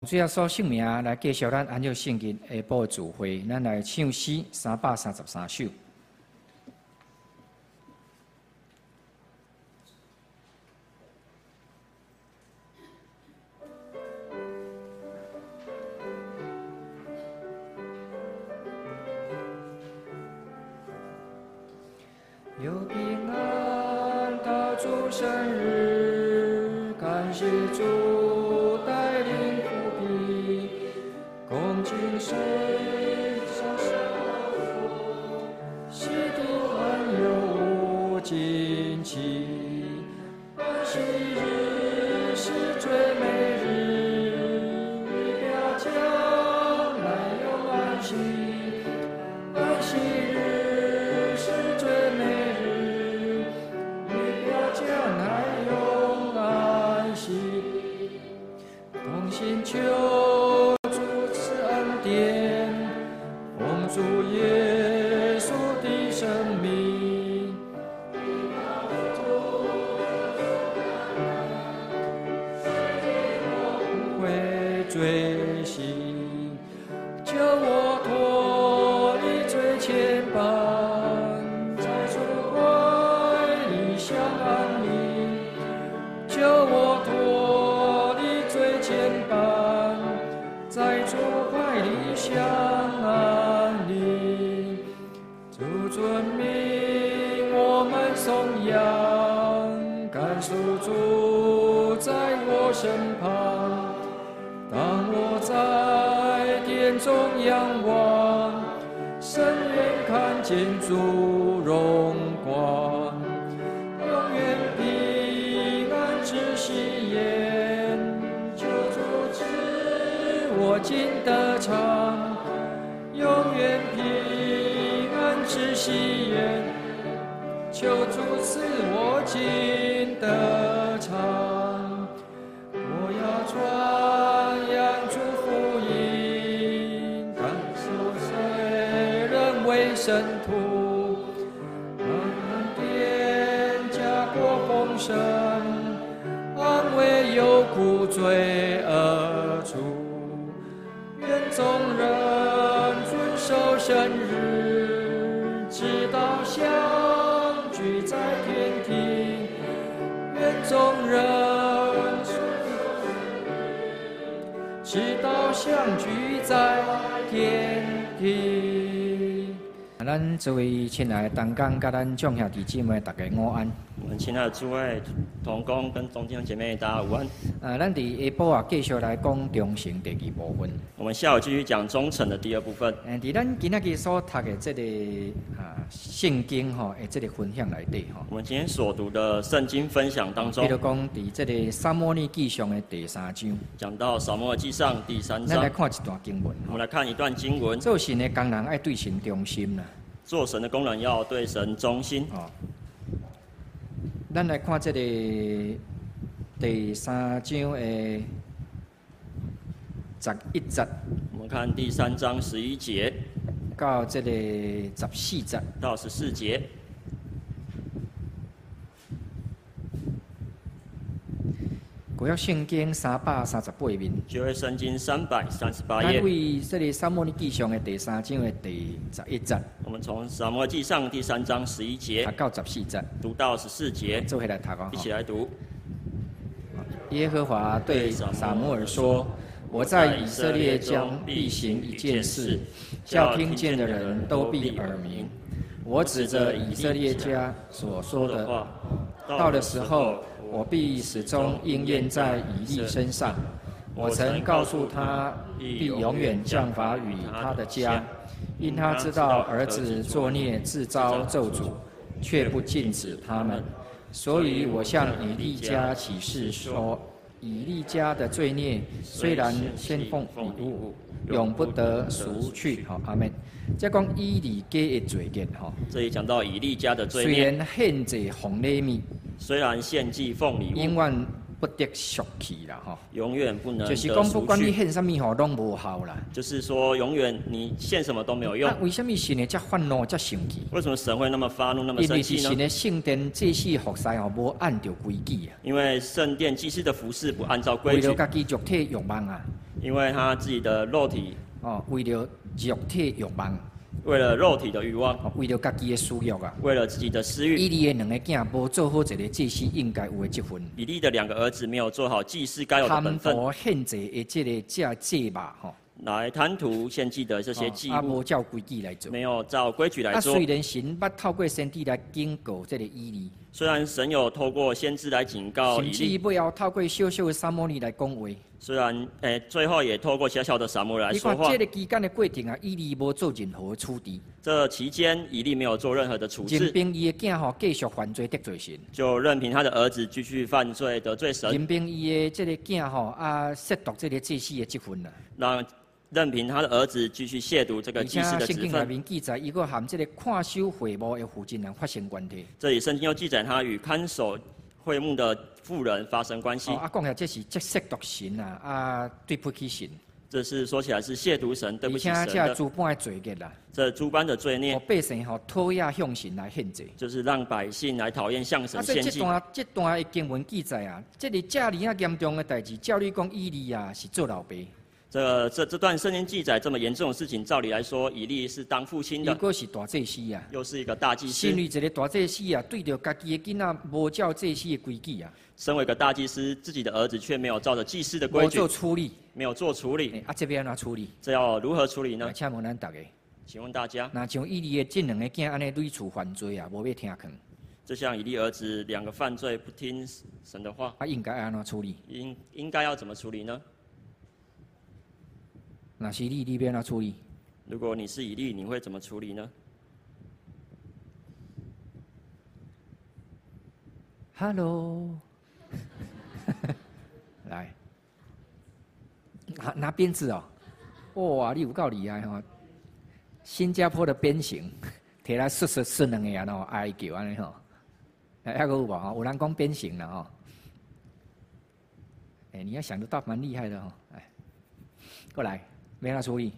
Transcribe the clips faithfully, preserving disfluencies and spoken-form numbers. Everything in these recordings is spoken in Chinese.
主要所姓名来介绍咱安约圣经下晡聚会，咱来唱诗三百三十三首。有平安到主生日，感谢主带领扶庇，恭敬谁上手，喜定安有惊奇，安息日是最美日，表将来有安息，安息日是最美日，表将来有安息，同心求主赐恩典，奉主耶稣的生命，会追寻，救我脱离罪牵绊，在主怀里相安宁，救我脱离罪牵绊，在主怀里相安宁。主尊名我们颂扬，感受主在我身旁。当我在殿中仰望，深远看见主荣光，永远平安之喜宴，求主赐我今得偿，永远平安之喜宴，求主赐我今得偿。我要传扬主福音，感受谁人为圣徒，恩典加过丰盛，安慰有苦罪恶处，愿众人遵守圣日，直到相聚在天庭，愿众人直到相聚在天庭。咱作为亲爱的同工，甲咱众兄弟姊妹，大家午安。 我们亲爱的诸位同工跟众弟兄姐妹，大家午安。 呃，咱伫下晡啊，继续来讲忠诚第二部分。 我们下午继续讲忠诚的第二部分。 呃，伫咱今仔日所读的这个啊圣经吼，诶，这个分享内底吼。 我们今天所读的圣经分享当中， 比如讲，伫这个撒母耳记上的第三章， 讲到撒母耳记上第三章。 咱来看一段经文。 我们来看一段经文。 做神的工人爱对神忠心啦。 做神的工人要对神忠心。 哦。咱来看这个第三章的十一节。 我们看第三章十一节到这个十四节到十四节。 旧约圣经三百三十八面。 旧约圣经三百三十八咱页。 为这个撒母耳记上的第三章的第十一节。 我们从撒母耳记上第三章十一节读到十四节， 读到十四节， 做回来读哦。 一起来读。 耶和华对撒母耳说：“我在以色列将必行一件事，叫听见的人都必耳鸣。我指着以色列家所说的话，到的时候，我必始终应验在以利身上。我曾告诉他，必永远降罚与他的家，因他知道儿子作孽自遭咒诅，却不禁止他们。所以我向以利家起誓说，以利家的罪孽虽然献奉礼物，永不得赎去。好，阿门。再讲以利家的罪孽，哈。 这里讲到以利家的罪孽。 虽然献祭奉礼物， 虽然献祭奉礼物， 永远不得俗气啦，吼。 永远不能就是得讲，不管你赎去。 献什么吼，拢无效啦。 就是说，永远你献什么都没有用啊，。为什么神会遮愤怒、遮生气？ 为什么神会那么发怒、那么因为生气呢？ 是神的圣殿祭祀服侍吼，无按照规矩啊。 因为圣殿祭司的服饰不按照规矩为了，家己肉体欲望啊， 因为他自己的肉体， 哦，为了肉体欲望， 为了肉体的欲望， 哦，为了家己的私欲啊。 为了自己的私欲， 以利的两个囝无做好一个祭司应该有的职分， 以利的两个儿子没有做好祭司该有的本贪分， 图献祭的这个这祭吧，吼， 来贪图献祭的这些哦啊， 祭物， 无照规矩来做。 没有照规矩来啊， 做虽。然神捌透过先知来警告这个以利， 虽然神有透过先知来警告以甚至利， 尾后透过小小的撒摩利来讲话。 虽然诶、最后也透过小小的撒母耳来你说话看这。个期间的过程啊，以利无做任何的处置， 这期间，以利没有做任何的处任置， 凭伊的囝吼继续犯罪得罪神， 就任凭他的儿子继续犯罪得罪神， 任凭伊的这个囝吼啊亵渎这个祭司的职分啦。 让任凭他的儿子继续亵渎这个而且祭司的职圣经内分。 面记载，伊个含这个看守会幕的负责人发生关系。 这里圣经又记载他与看守会幕的妇人发生关系哦，，啊，讲起来这是这亵渎神啊，啊，对不起神， 这是说起来是亵渎神，对不而且起神的。 这诸般的罪孽啦， 这诸般的罪哦， 孽， 百姓吼讨厌向神来献祭。 就是让百姓来讨厌向啊， 神所以献祭。 这段这段的经文记载啊，这个遮尔啊严重的代志，照理讲以利啊是做老爸， 这这这段圣经记载这么严重的事情，照理来说，以利是当父亲的， 伊个是大祭司啊。 又是一个大祭司身。为一个大祭司啊，对着家己的囡仔无照祭司的规矩啊， 身为一个大祭司，自己的儿子却没有照着祭司的规矩无做，处理， 没有做处理， 欸啊，这边安怎处理？ 这要如何处理呢来，？请问咱大家， 请问大家， 那像以利的这两个囝安尼对厝犯罪啊，无要听劝， 这像以利儿子两个犯罪不听神的话， 啊，应该安怎处理？ 应应该要怎么处理呢？ 那是你，你要安怎处理？ 如果你是以利，你会怎么处理呢？ Hello，来，拿拿鞭子哦，哇，你有够厉害吼！新加坡的鞭刑，摕来摔摔摔两个啊，喏，哀叫安尼吼。哎，还个有无吼？有人讲鞭刑了吼。哎，你要想得到，蛮厉害的吼。哎，过来，没他处理。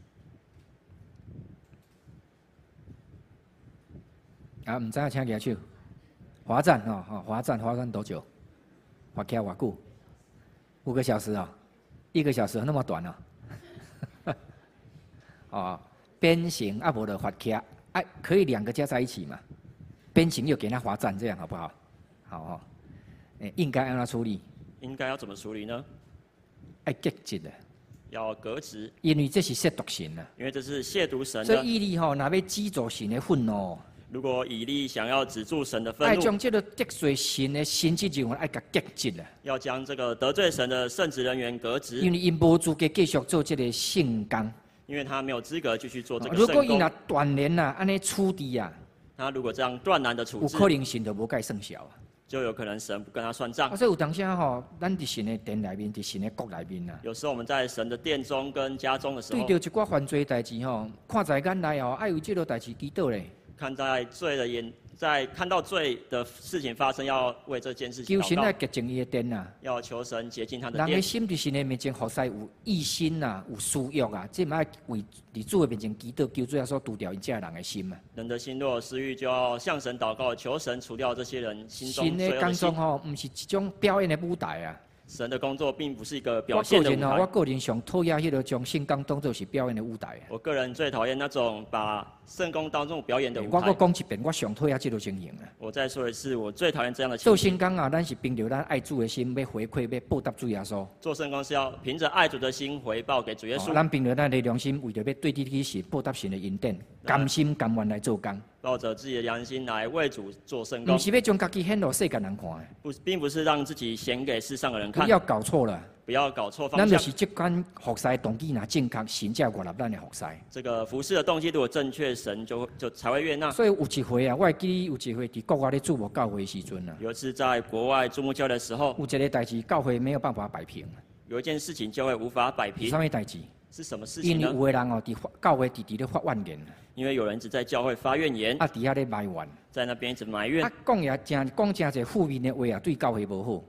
啊，唔知影请举手。罚站哦，哈，罚站罚站多久？罚起来偌久？五个小时啊、哦，一个小时那么短啊、哦？哦，鞭刑啊，无的罚起来，哎，可以两个加在一起嘛？鞭刑又给他罚站，这样好不好？好哦，诶，应该让他处理。 应该要怎么处理呢？ 爱革职的， 要革职， 因为这是亵渎神啊。 因为这是亵渎神所的。 以伊利吼，若要止住神的愤怒， 如果以利想要止住神的愤怒， 爱将这个得罪神的神职人员爱甲革职啊。 要将这个得罪神的圣职人员革职， 因为因无资格继续做这个圣工。 因为他没有资格继续做这个如圣工。 果伊若断联啊，安尼处理啊， 他如果这样断然的处置， 有可能神就无该算小啊。 就有可能神不跟他算账啊，。所以有当时啊吼，咱伫神的殿内面，伫神的国内面啊， 有时候我们在神的殿中跟家中的时候对着，一寡犯罪代志吼，看在眼内吼，爱为这个代志祈祷咧， 看在罪的眼，在看到罪的事情发生，要为这件事情求神来祷告， 洁净伊的殿啊。 要求神洁净他的人的殿。 心伫神的面前，服侍有异心啊，有私欲啊，这嘛爱为伫主的面前祈祷，求主耶稣除掉因这人的心啊。 人的心若有私欲，就要向神祷告，求神除掉这些人心中神的工罪恶的心。 作吼，毋是一种表演的舞台啊。 神的工作并不是一个表我现的舞个人吼，我台。 个人上讨厌迄个将圣工当做是表演的舞台啊。 我个人最讨厌那种把圣功当作表演的舞我搁台。 讲一遍，我上讨厌这种情形啊。 我再说一次，我最讨厌这样的做情形。 圣工啊，咱是凭着咱爱主的心，要回馈，要报答主耶稣。 做圣功是要凭着爱主的心回报给主耶哦稣， 咱凭着咱的良心，为着要对得起神，报答神的恩典，甘心甘愿来做工， 抱着自己的良心来为主做圣功毋，是要将家己显露世间人看的。 不，并不是让自己显给世上的人看， 不要搞错了， 不要搞错咱方向。 就是这款服侍动机若正确，神才会接纳咱的服侍。 这个服侍的动机如果正确，神就会就才会悦纳。 所以有一回啊，我会记得有一回伫国外咧注目教会的时阵啊， 有一次在国外注目教的时候， 有一个代志教会没有办法摆平， 有一件事情教会无法摆是平， 啥物代志？ 是什么事因为情呢？ 有的人哦，伫教会直直咧发怨言， 因为有人只在教会发怨言， 啊，伫遐咧埋怨， 在那边一直埋怨啊，，讲也真讲真侪负面的话啊，对教会无好。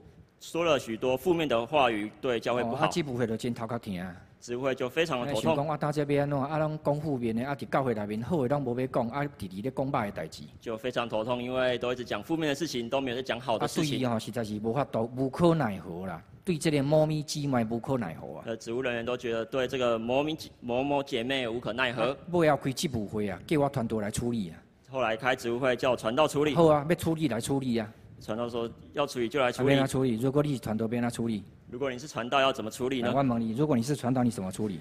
说了许多负面的话语，对教会不好。 啊，支部会就真头壳疼啊。 执会就非常的头想讲痛， 我打这边安怎，啊，拢讲负面的，啊，伫教会内面好的拢无要讲，啊，直直咧讲歹的代志。 就非常头痛，因为都一直讲负面的事情，都没有在讲好的啊， 事情。 对伊吼实在是无法度，无可奈何啦。对这个猫咪姊妹无可奈何啊。 呃，职务人员都觉得对这个某名某某姐妹无可奈何。 尾要开支部会啊，叫我团队来处理啊。 后来开职务会叫传道处理。 好啊，要处理来处理啊。 传道说要处理就来处理。 变来处理，如果你是团队变来处理。 如果你是传道，要怎么处理呢？ 我问你，如果你是传道，你怎么处理？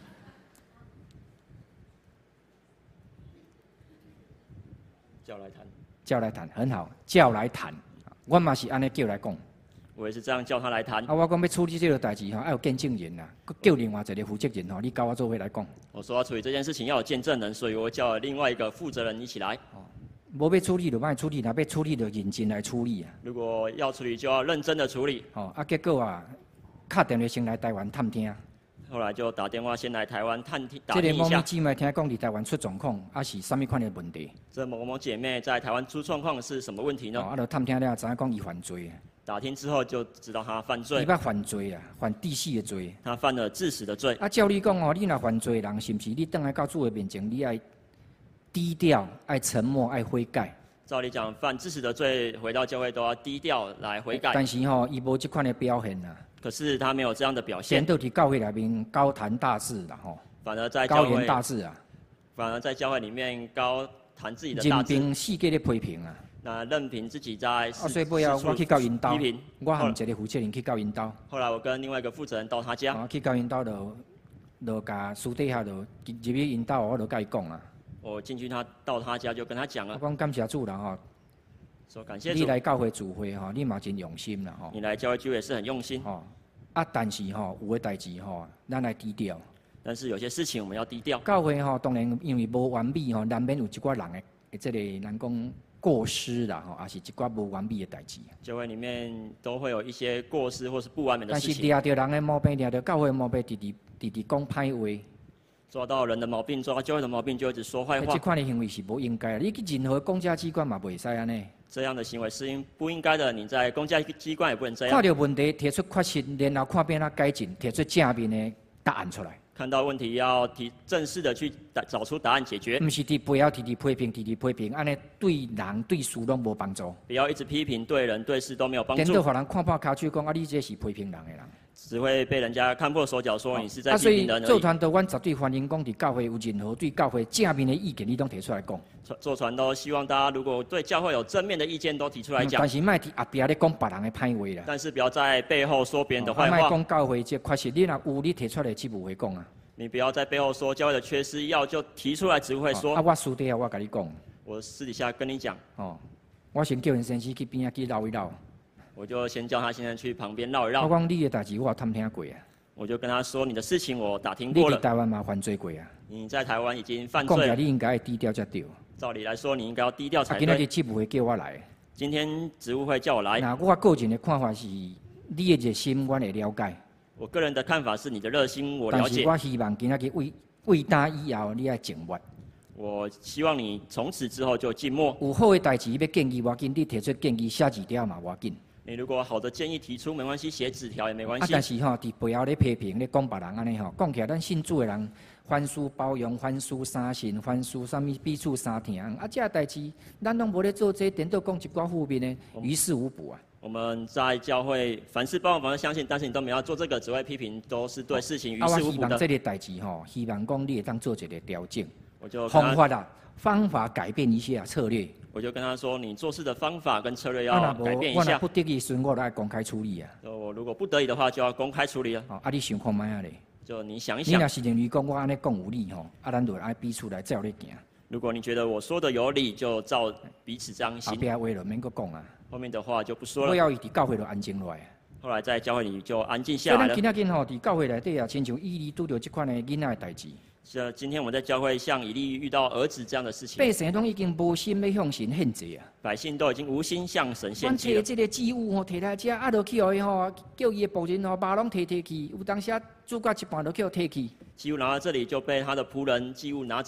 叫来谈， 叫来谈，很好，叫来谈。我嘛是安尼叫来讲。 我也是这样叫他来谈。 啊，我讲要处理这个代志吼，要有见证人啦，叫另外一个负责人吼，你交我做伙来讲。 我说要处理这件事情要有见证人，所以我叫了另外一个负责人一起来。 哦，无要处理就莫处理，若要处理就认真来处理啊。 如果要处理，就要认真的处理。 哦，啊，结果啊，敲电话先来台湾探听。 后来就打电话先来台湾探听打听一下。这个猫咪姊妹听讲伫台湾出状况，啊是啥物款的问题？ 这某某姐妹在台湾出状况是什么问题呢？ 哦，啊，就探听了，知影讲伊犯罪。 打听之后就知道她犯罪。 伊捌犯罪啊，犯致死的罪。 她犯了致死的罪。 啊，照你讲哦，你若犯罪的人，是毋是你倒来到主的面前，你爱低调、爱沉默、爱悔改？ 照理讲，犯致死的罪，回到教会都要低调来悔改。 但是吼、哦，伊无即款的表现啊。 可是他没有这样的表现。 显到伫教会内面高谈大志啦吼， 反而在教会高言大志啊， 反而在教会里面高谈自己的大志。 任凭世界的批评啊， 那任凭自己在啊， 所以尾后我去到因兜， 批评。 我含一个负责人去到因兜。 后来我跟另外一个负责人到他家。 啊，去到因兜就，就甲私底下就入去因兜，我就甲伊讲啊。 我进去他到他家就跟他讲了。 我讲感谢主啦吼。 说感谢主。 你来教会聚会吼，你嘛真用心啦吼。 你来教会聚会是很用心。 吼。 啊，但是吼，有诶代志吼，咱来低调。 但是有些事情我们要低调。 教会吼，当然因为无完美吼，难免有一寡人诶，即个咱讲过失啦吼，也是一寡无完美诶代志。 教会里面都会有一些过失或是不完美的事情。 但是抓到人诶毛病，抓到教会毛病，直直直直讲歹话。 抓到人的毛病，抓到教会的毛病，就一直说坏话。 这款诶行为是不应该的，你去任何公家机关嘛袂使安尼。 这样的行为是应不应该的？你在公家机关也不能这样。 看到问题，提出确实，然后看变哪改进，提出正面的答案出来。 看到问题要提正式的去找出答案解决。 不是伫背后直直批评，直直批评，安尼对人对事拢无帮助。 不要一直批评，对人对事都没有帮助。 颠倒互人看破骹手，讲啊，你这是批评人的人。 只会被人家看破手脚，说你是在批评人而已。啊，所以做传道，阮绝对欢迎讲伫教会有任何对教会正面的意见，你拢提出来讲。 做传道，希望大家如果对教会有正面的意见，都提出来讲。 但是莫伫后壁咧讲别人的歹话啦。 但是不要在背后说别人的坏话。 莫讲教会这确实，你若有你提出来，只不会讲啊。 你不要在背后说教会的缺失，要就提出来，只会说。 啊，我私底下我甲你讲。 我私底下跟你讲。 哦，我先叫因先生去边仔去绕一绕。 我就先叫他先生去旁边绕一绕。 我讲你的代志，我有探听过啊。 我就跟他说你的事情我打听过了。 你在台湾嘛犯罪过啊？ 你在台湾已经犯罪了。 讲起来你应该低调才对。 照理来说，你应该要低调才对。 今天职务会叫我来。 今天职务会叫我来。 那我个人的看法是，你的热心我会了解。 我个人的看法是，你的热心我了解。 但是我希望今天为为大以后，你要静默。 我希望你从此之后就静默。 有好的代志要建议我紧，你提出建议写字条嘛，我紧。 你如果好的建议提出没关系，写纸条也没关系。 啊，但是吼，伫背后咧批评咧讲别人安尼吼，讲起来咱信主的人，凡事包容，凡事三信，凡事啥物彼此相挺。啊，这代志咱拢无咧做这，颠倒讲一寡负面的，于事无补啊。 我们在教会凡事包容，凡事相信，但是你都没有做这个，只会批评，都是对事情于事无补的。啊，我希望这个代志吼，希望讲你会当做一个调整。 我就方法啊，方法改变一下策略。 我就跟他说，你做事的方法跟策略要改变一下。 我若不得已时，我来公开处理啊。 我如果不得已的话，就要公开处理了。 啊，你想看卖啊咧？ 就你想一想。 你若是认为讲我安尼讲有理吼，啊，咱就爱彼此来照咧行。 如果你觉得我说的有理，就照彼此这样行。 后壁话就免搁讲啊。 后面的话就不说了。 我要伊伫教会就安静落来。 后来在教会里就安静下来了。 所以咱今仔日吼，伫教会内底啊，亲像伊利拄着即款的囡仔的代志。 是，今天我们在教会像以利遇到儿子这样的事情。 百姓都已经无心要向神献祭啊！ 百姓都已经无心向神献祭了。 阮摕即个祭物吼，摕来遮，啊，落去互伊吼，叫伊的仆人吼，把拢摕摕去，有当时啊，煮到一半就叫摕去。 祭物拿到这里就被他的仆人祭物拿走。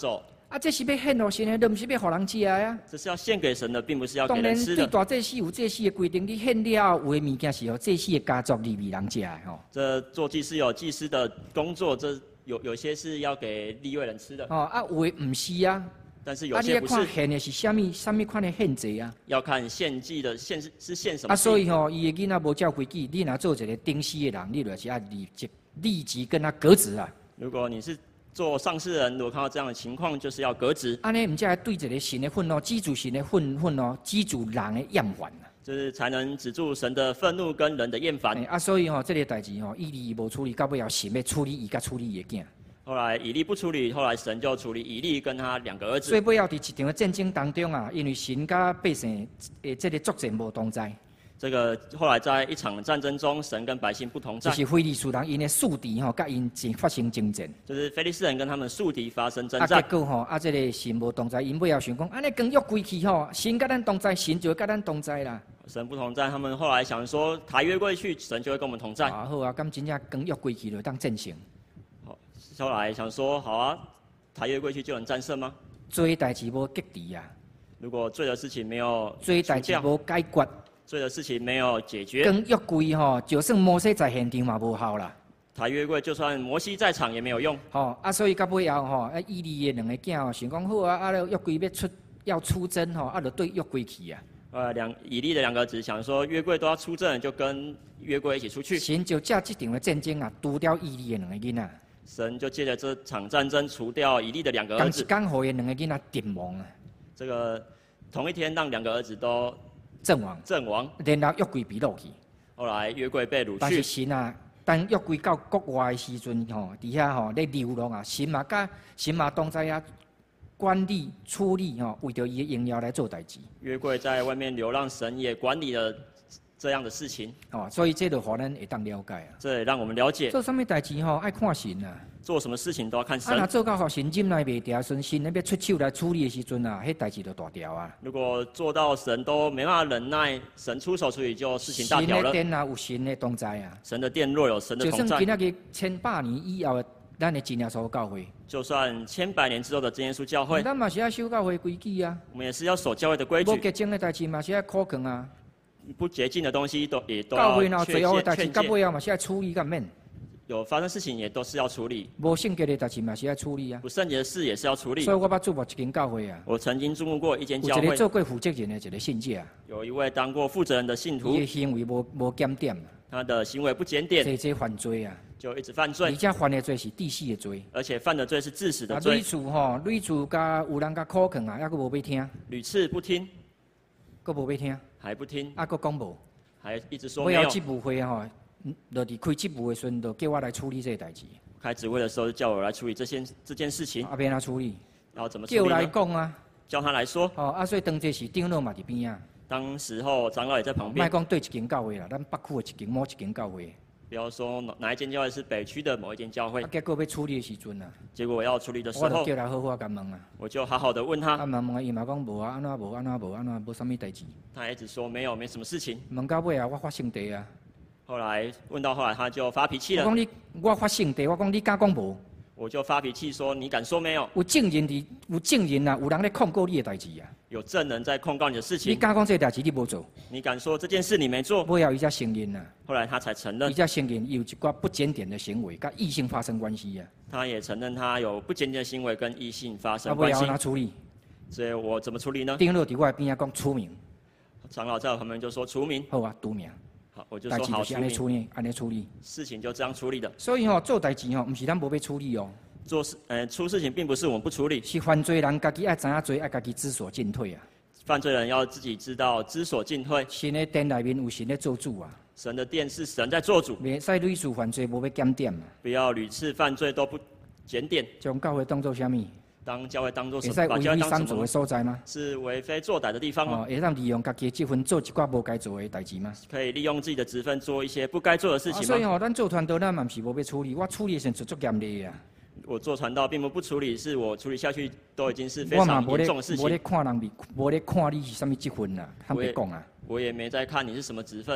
啊，这是要献给神的，都不是要给人吃的啊。 这是要献给神的，并不是要给当然，对人吃的。 大祭司有祭司的规定，你献了有的物件是由祭司的家族里面人吃的吼。 这做祭司有祭司的工作，这有有些是要给利未人吃的。 哦，啊，有的不是啊。 但是啊，你要有些不是。 看献的是什么什么款的献祭啊？ 要看献祭的献是是献什么。 啊，所以吼，伊的囡仔无照规矩，你若做一个顶事的人，你就是要立即立即跟他革职啊。 如果你是做上世人，如果看到这样的情况，就是要革职。 安尼，唔才对一个神的愤怒，记住神的愤愤怒，记住人的厌烦啊。 就是才能止住神的愤怒跟人的厌烦。 欸、啊，所以吼、喔，这个代志吼，伊利无处理，到尾后神要处理伊，甲处理伊的囝。 后来以利不处理，后来神就处理以利跟他两个儿子。 所以尾后伫一场的战争当中啊，因为神甲百姓诶，这个作战无同在。 这个后来在一场战争中，神跟百姓不同在。 就是非利士人因的宿敌吼，甲因发生征战。 就是非利士人跟他们宿敌发生征战。 啊， 结果吼，啊，这个神无同在，因尾后想讲，安尼更约归去吼，神甲咱同在，神就会甲咱同在啦。 神不同在，他们后来想说，抬约归去，神就会跟我们同在。 啊，好啊，咁真正更约归去就当战胜。 好，后来想说，好啊，抬约归去就能战胜吗？ 做代志无结敌啊。 如果罪的事情没有做代志无解决。 罪的事情没有解决， 跟约柜吼，就算摩西在现场嘛无效啦。 抬约柜就算摩西在场也没有用。 吼、哦、啊，所以到尾后吼，啊，以利的两个囝吼，想讲好啊，啊，约柜要出要出征吼，啊，就对约柜去啊。 呃，两以利的两个子想说，约柜都要出征，就跟约柜一起出去。 神就借这场的战争啊，除掉以利的两个囡仔。 神就借着这场战争除掉以利的两个儿子。 刚好的两个囡仔阵亡啊。 这个同一天让两个儿子都。 阵亡， 阵亡， 然后约柜被掳去。 后来约柜被掳去。 但是神啊，当约柜到国外的时阵吼，底下吼咧流浪啊，神嘛甲神嘛当在啊管理处理吼，为着伊的荣耀来做代志。 约柜在外面流浪，神也管理了这样的事情。 哦，所以这就互咱会当了解啊。 这也让我们了解。 做什么代志吼，爱看神啊。 做什么事情都要看神。 啊，若做到互神忍耐袂掉，神神那边出手来处理的时阵啊，迄代志就大条啊。 如果做到神都没办法忍耐，神出手处理就事情大条了。 神的殿啊，有神的同在啊。 神的殿若有神的同在。 就算今仔日千百年以后，咱的真耶稣教会。 就算千百年之后的真耶稣教会。 咱嘛是要守教会规矩啊。 我们也是要守教会的规矩。 无洁净的代志嘛是要苛刻啊。 不洁净的东西都也都要教会闹最后的代志， 到尾后嘛是要处理，干免？ 有发生事情也都是要处理。 无圣洁的代志嘛是要处理啊。 不圣洁的事也是要处理。 所以我捌注目一间教会啊。 我曾经注目过一间教会。 有一个做过负责人的一个信者啊。 有一位当过负责人的信徒。 伊的行为无无检点。 他的行为不检点。 这这犯罪啊。 就一直犯罪。 而且犯的罪是致死的罪。 而且犯的罪是致死的罪。 屡次吼，屡次甲有人甲苛刻啊，抑佫无要听。 屡次不听。 佫无要听。 还不听。 啊，佫讲无。 还一直说没有。 我要职务会吼。就伫开职务的时阵，就叫我来处理这个代志。 开职会的时候，叫我来处理这件这件事情。 啊，要哪处理？ 然后怎么处理呢？ 叫来讲啊。 叫他来说。 哦，啊，所以当这是长老嘛伫边啊。 当时候长老也在旁边。 莫讲对一间教会啦，咱北区的一间某一间教会。 不要说哪一间教会是北区的某一间教会。 啊，结果要处理的时阵啊。 结果我要处理的时候。 我就叫来好好甲问啊。 我就好好的问他。 啊，问问伊嘛讲无啊，安怎无安怎无安怎无啥物代志。 他一直说没有，没什么事情。 问到尾啊，我发圣地啊。 后来问到后来，他就发脾气了。 我讲你，我发圣地，我讲你敢讲无？ 我就发脾气说：“你敢说没有？” 有证人伫，有证人啊，有人咧控告你的代志啊。 有证人在控告你的事情。 你敢讲这个代志你无做？ 你敢说这件事你没做？ 尾后伊才承认啊。 后来他才承认。 伊才承认有一寡不检点的行为，跟异性发生关系啊。 他也承认他有不检点的行为跟异性发生关系。 啊，尾后哪处理？ 所以我怎么处理呢？ 长老伫我边仔讲除名。 长老在我旁边就说除名。 好啊，除名。 好，我就说好处理。处理，安尼处理。 事情就这样处理的。 所以吼、喔，做代志吼，唔是咱无要处理哦。 做事，呃，出事情并不是我们不处理， 是犯罪人家己爱知影罪，爱家己知所进退啊。 犯罪人要自己知道知所进退。 神的殿内面有神在做主啊。 神的殿是神在做主。 袂使屡次犯罪无要检点啊。 不要屡次犯罪都不检点。 将教会当作什么？ 当教会当作什么？ 会使为非三做的所在吗？ 是为非作歹的地方吗？ 哦，会当利用家己的积分做一寡无该做的代志吗？ 可以利用自己的职分做一些不该做的事情吗？ 啊、所以吼、哦，咱做传道咱嘛是无要处理，我处理的时阵足严厉啊。 我做传道并不不处理，是我处理下去都已经是非常严重的事情。 我咧看人，无咧看你是什么积分啦，他别讲啊。 我也没在看你是什么职分，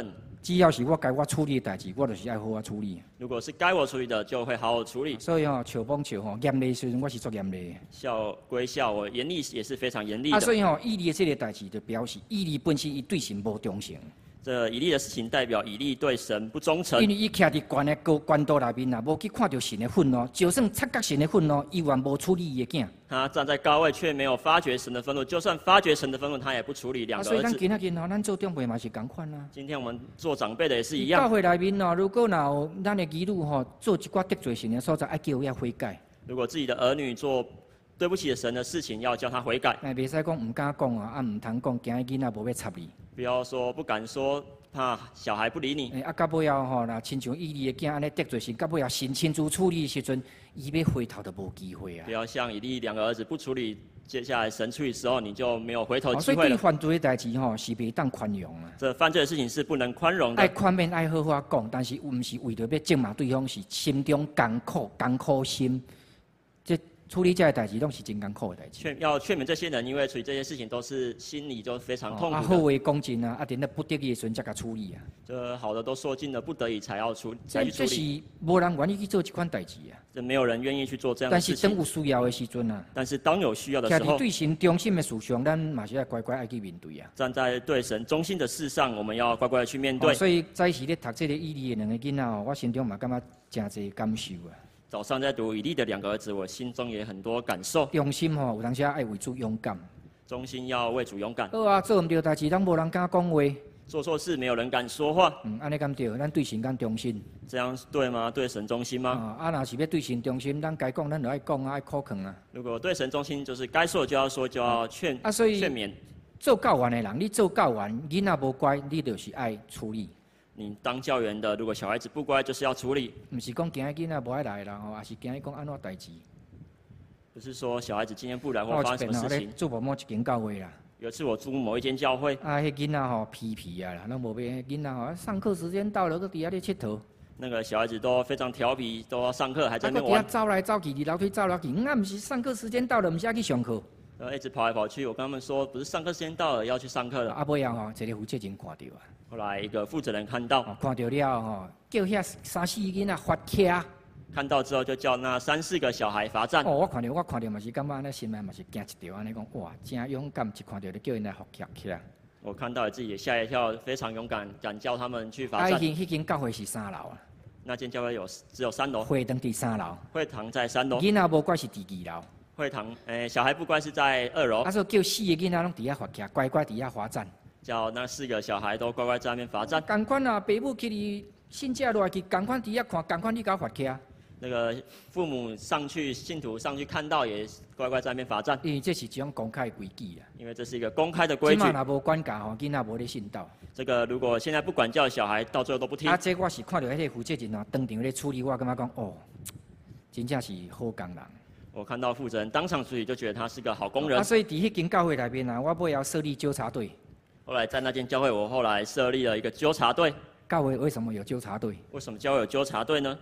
只要是我该我处理的代志，我就是爱好好处理。 如果是该我处理的，就会好好处理。 所以吼，笑帮笑吼，严厉的时阵我是做严厉的。 笑归笑，我严厉也是非常严厉的。 啊，所以吼，以利的这个代志就表示，以利本身伊对神无忠诚。 这以利的事情代表以利对神不忠诚。 因为伊徛伫悬的高悬道内面啊，无去看到神的愤怒，就算察觉神的愤怒，伊原无处理伊的囝。 他站在高位，却没有发觉神的愤怒。就算发觉神的愤怒，他也不处理两个儿子。 啊，所以咱今仔日吼，咱做长辈嘛是共款啊。 今天我们做长辈的也是一样。 教会内面哦，如果若有咱的儿女吼做一寡得罪神的所在，爱叫伊悔改。 如果自己的儿女做对不起神的事情，要叫他悔改。 哎，袂使讲唔敢讲啊，啊唔通讲，惊伊囡仔无要插你。 不要说不敢说，怕小孩不理你。 哎，啊，到尾后吼，若亲像以利的囝安尼得罪神，到尾后神亲自处理的时阵，伊要回头都无机会啊。 不要像以利两个儿子不处理，接下来神处理的时候，你就没有回头机所以会了。 对犯罪的代志吼，是袂当宽容啊。 这犯罪的事情是不能宽容爱的。 宽免爱好好讲，但是毋是为着要责骂对方，是心中艰苦、艰苦心。这处理这些代志，拢是真艰苦的代志。 劝要劝勉这些人，因为处理这些事情都是心里就非常痛啊， 苦的。 好话讲尽啊，啊，等到不得已的时阵才甲处理啊。 这好的都说尽了，不得已才要处才这这去处理。 是无人愿意去做这款代志啊。 这没有人愿意去做这样的但事情。 是等有需要的时阵啊， 但是当有需要的时候， 徛伫对神忠心的事上，咱嘛是要乖乖爱去面对啊。 站在对神忠心的事上，我们要乖乖的去面对。 哦所以早时咧读这个以利的两个囡仔哦，我心中嘛感觉真侪感受啊。 早上在读以利的两个儿子，我心中也很多感受。 忠心吼，有当时爱为主勇敢。 忠心要为主勇敢。 好啊，做毋对代志，咱无人敢讲话。 做错事没有人敢说话。 嗯，安尼敢对？咱对神敢忠心。 这样对吗？对神忠心吗？ 啊，啊，若是要对神忠心，咱该讲咱就爱讲啊，爱苛刻啊。 如果对神忠心，就是该说的就要说，就要劝啊，所以劝勉。 做教员的人，你做教员，囡仔无乖，你就是爱处理。 你当教员的，如果小孩子不乖，就是要处理。 毋是讲今日囡仔无爱来啦，吼，也是今日讲安怎代志。 不是说小孩子今天不来或发生什么事情。 做某某一间教会啦。 有一次我租某一间教会。 啊，迄囡仔吼皮皮啊啦，拢无变。囡仔吼上课时间到了，搁伫遐咧佚佗。 那个小孩子都非常调皮，都要上课还在那边玩。 啊， 走来走去，伫楼梯走来走去，啊，毋是上课时间到了，毋是要去上课。 然后一直跑来跑去，我跟他们说，不是上课时间到了，要去上课了。 啊，尾后吼，一个负责人看到啊。 后来一个负责人看到， 哦、看到了吼，叫遐三四个囡仔罚站。 看到之后就叫那三四个小孩罚站。 哦，我看到我看到嘛是感觉安尼心内嘛是惊一跳，安尼讲哇，真勇敢，一看到就叫因来罚站起来。 我看到自己也吓一跳，非常勇敢，敢叫他们去罚站。 啊，迄间迄间教会是三楼啊。 那间教会有只有三楼。 会堂伫三楼。 会堂在三楼。 囡仔无乖是伫二楼。 会堂，诶、欸，小孩不乖是在二楼。 啊，所以叫四个囡仔拢伫遐罚站，乖乖伫遐罚站。 叫那四个小孩都乖乖在那边罚站。 共款啊，爸母去哩信假落来去，共款伫遐看，共款你甲罚站。 那个父母上去，信徒上去看到也乖乖在那边罚站。 因为这是一种公开规矩啊。 因为这是一个公开的规矩。 即马若无管教吼，囡仔无咧信道。 这个如果现在不管教小孩，到最后都不听。 啊，这我是看到迄个负责人啊，当场咧处理，我感觉讲哦，真正是好工人。 我看到负责人当场处理，就觉得他是个好工人。 啊，所以伫迄间教会内面啊，我尾要设立纠察队。 后来在那间教会，我后来设立了一个纠察队。 教会为什么有纠察队？ 为什么教会有纠察队呢？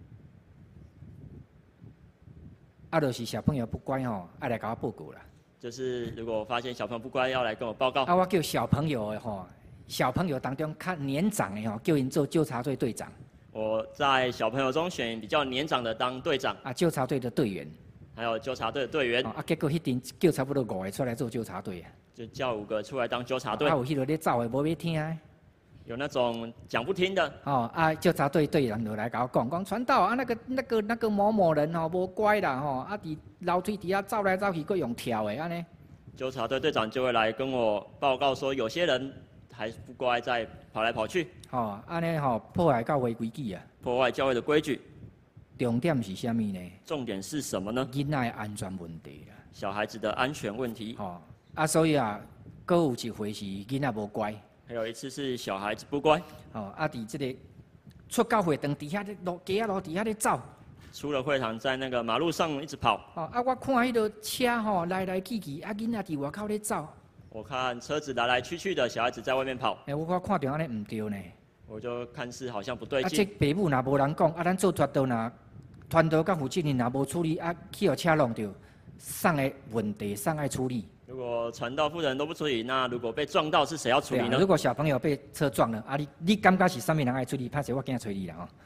啊，就是小朋友不乖吼，爱来甲我报告啦。 就是如果我发现小朋友不乖，要来跟我报告。 啊，我叫小朋友的吼，小朋友当中较年长的吼，叫因做纠察队队长。 我在小朋友中选比较年长的当队长。 啊，纠察队的队员。 还有纠察队的队员。 啊，结果迄阵叫差不多五个出来做纠察队啊。 就叫五个出来当纠察队。 啊，有迄个咧走的无要听的。 有那种讲不听的。 哦，啊，纠察队队员就来甲我讲，讲传道啊，那个那个那个某某人吼无乖啦吼，啊伫楼梯底下走来走去，佫用跳的安尼。 纠察队队长就会来跟我报告说，有些人还不乖，在跑来跑去。 哦，安尼吼破坏教会规矩啊。 破坏教会的规矩。 重点是啥物呢？ 重点是什么呢？ 囡仔的安全问题啦。 小孩子的安全问题。 哦，啊，所以啊，佫有一回是囡仔无乖。 还有一次是小孩子不乖。 哦，啊，伫这个出教会堂底下咧路街啊路底下咧走。 出了会堂，在那个马路上一直跑。 哦，啊，我看迄个车吼来来去去，啊，囡仔伫外口咧走。 我看车子来来去去的，小孩子在外面跑。 哎、欸，我我看到安尼唔对呢。 我就看是好像不对劲。 啊，这爸母若无人讲，啊，咱做传道若传道甲负责人若无处理，啊，去互车弄着，送的问题送爱处理。 如果传道负责人都不处理，那如果被撞到是谁要处理呢？ 啊、如果小朋友被车撞了，啊，你你感觉是什么人爱处理？拍谁我惊处理了哦。